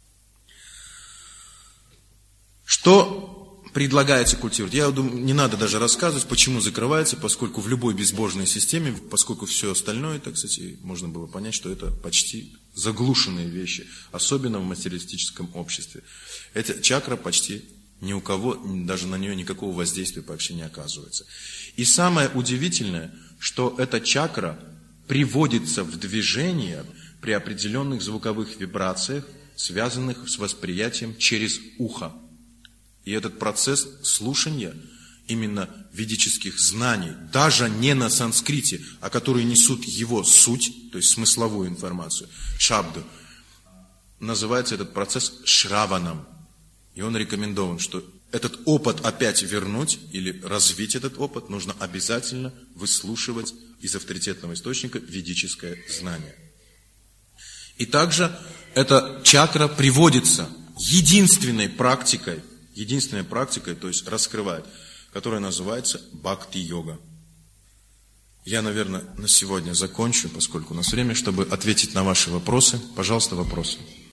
Что предлагается культивировать? Я думаю, не надо даже рассказывать, почему закрывается, поскольку в любой безбожной системе, поскольку все остальное, так сказать, можно было понять, что это почти заглушенные вещи, особенно в материалистическом обществе. Эта чакра почти ни у кого, даже на нее никакого воздействия вообще не оказывается. И самое удивительное, что эта чакра приводится в движение при определенных звуковых вибрациях, связанных с восприятием через ухо. И этот процесс слушания именно ведических знаний, даже не на санскрите, а которые несут его суть, то есть смысловую информацию, шабду, называется этот процесс шраваном. И он рекомендован, что этот опыт опять вернуть или развить этот опыт, нужно обязательно выслушивать из авторитетного источника ведическое знание. И также эта чакра приводится единственной практикой, единственной практикой, то есть раскрывает, которая называется бхакти-йога. Я, наверное, на сегодня закончу, поскольку у нас время, чтобы ответить на ваши вопросы. Пожалуйста, вопросы.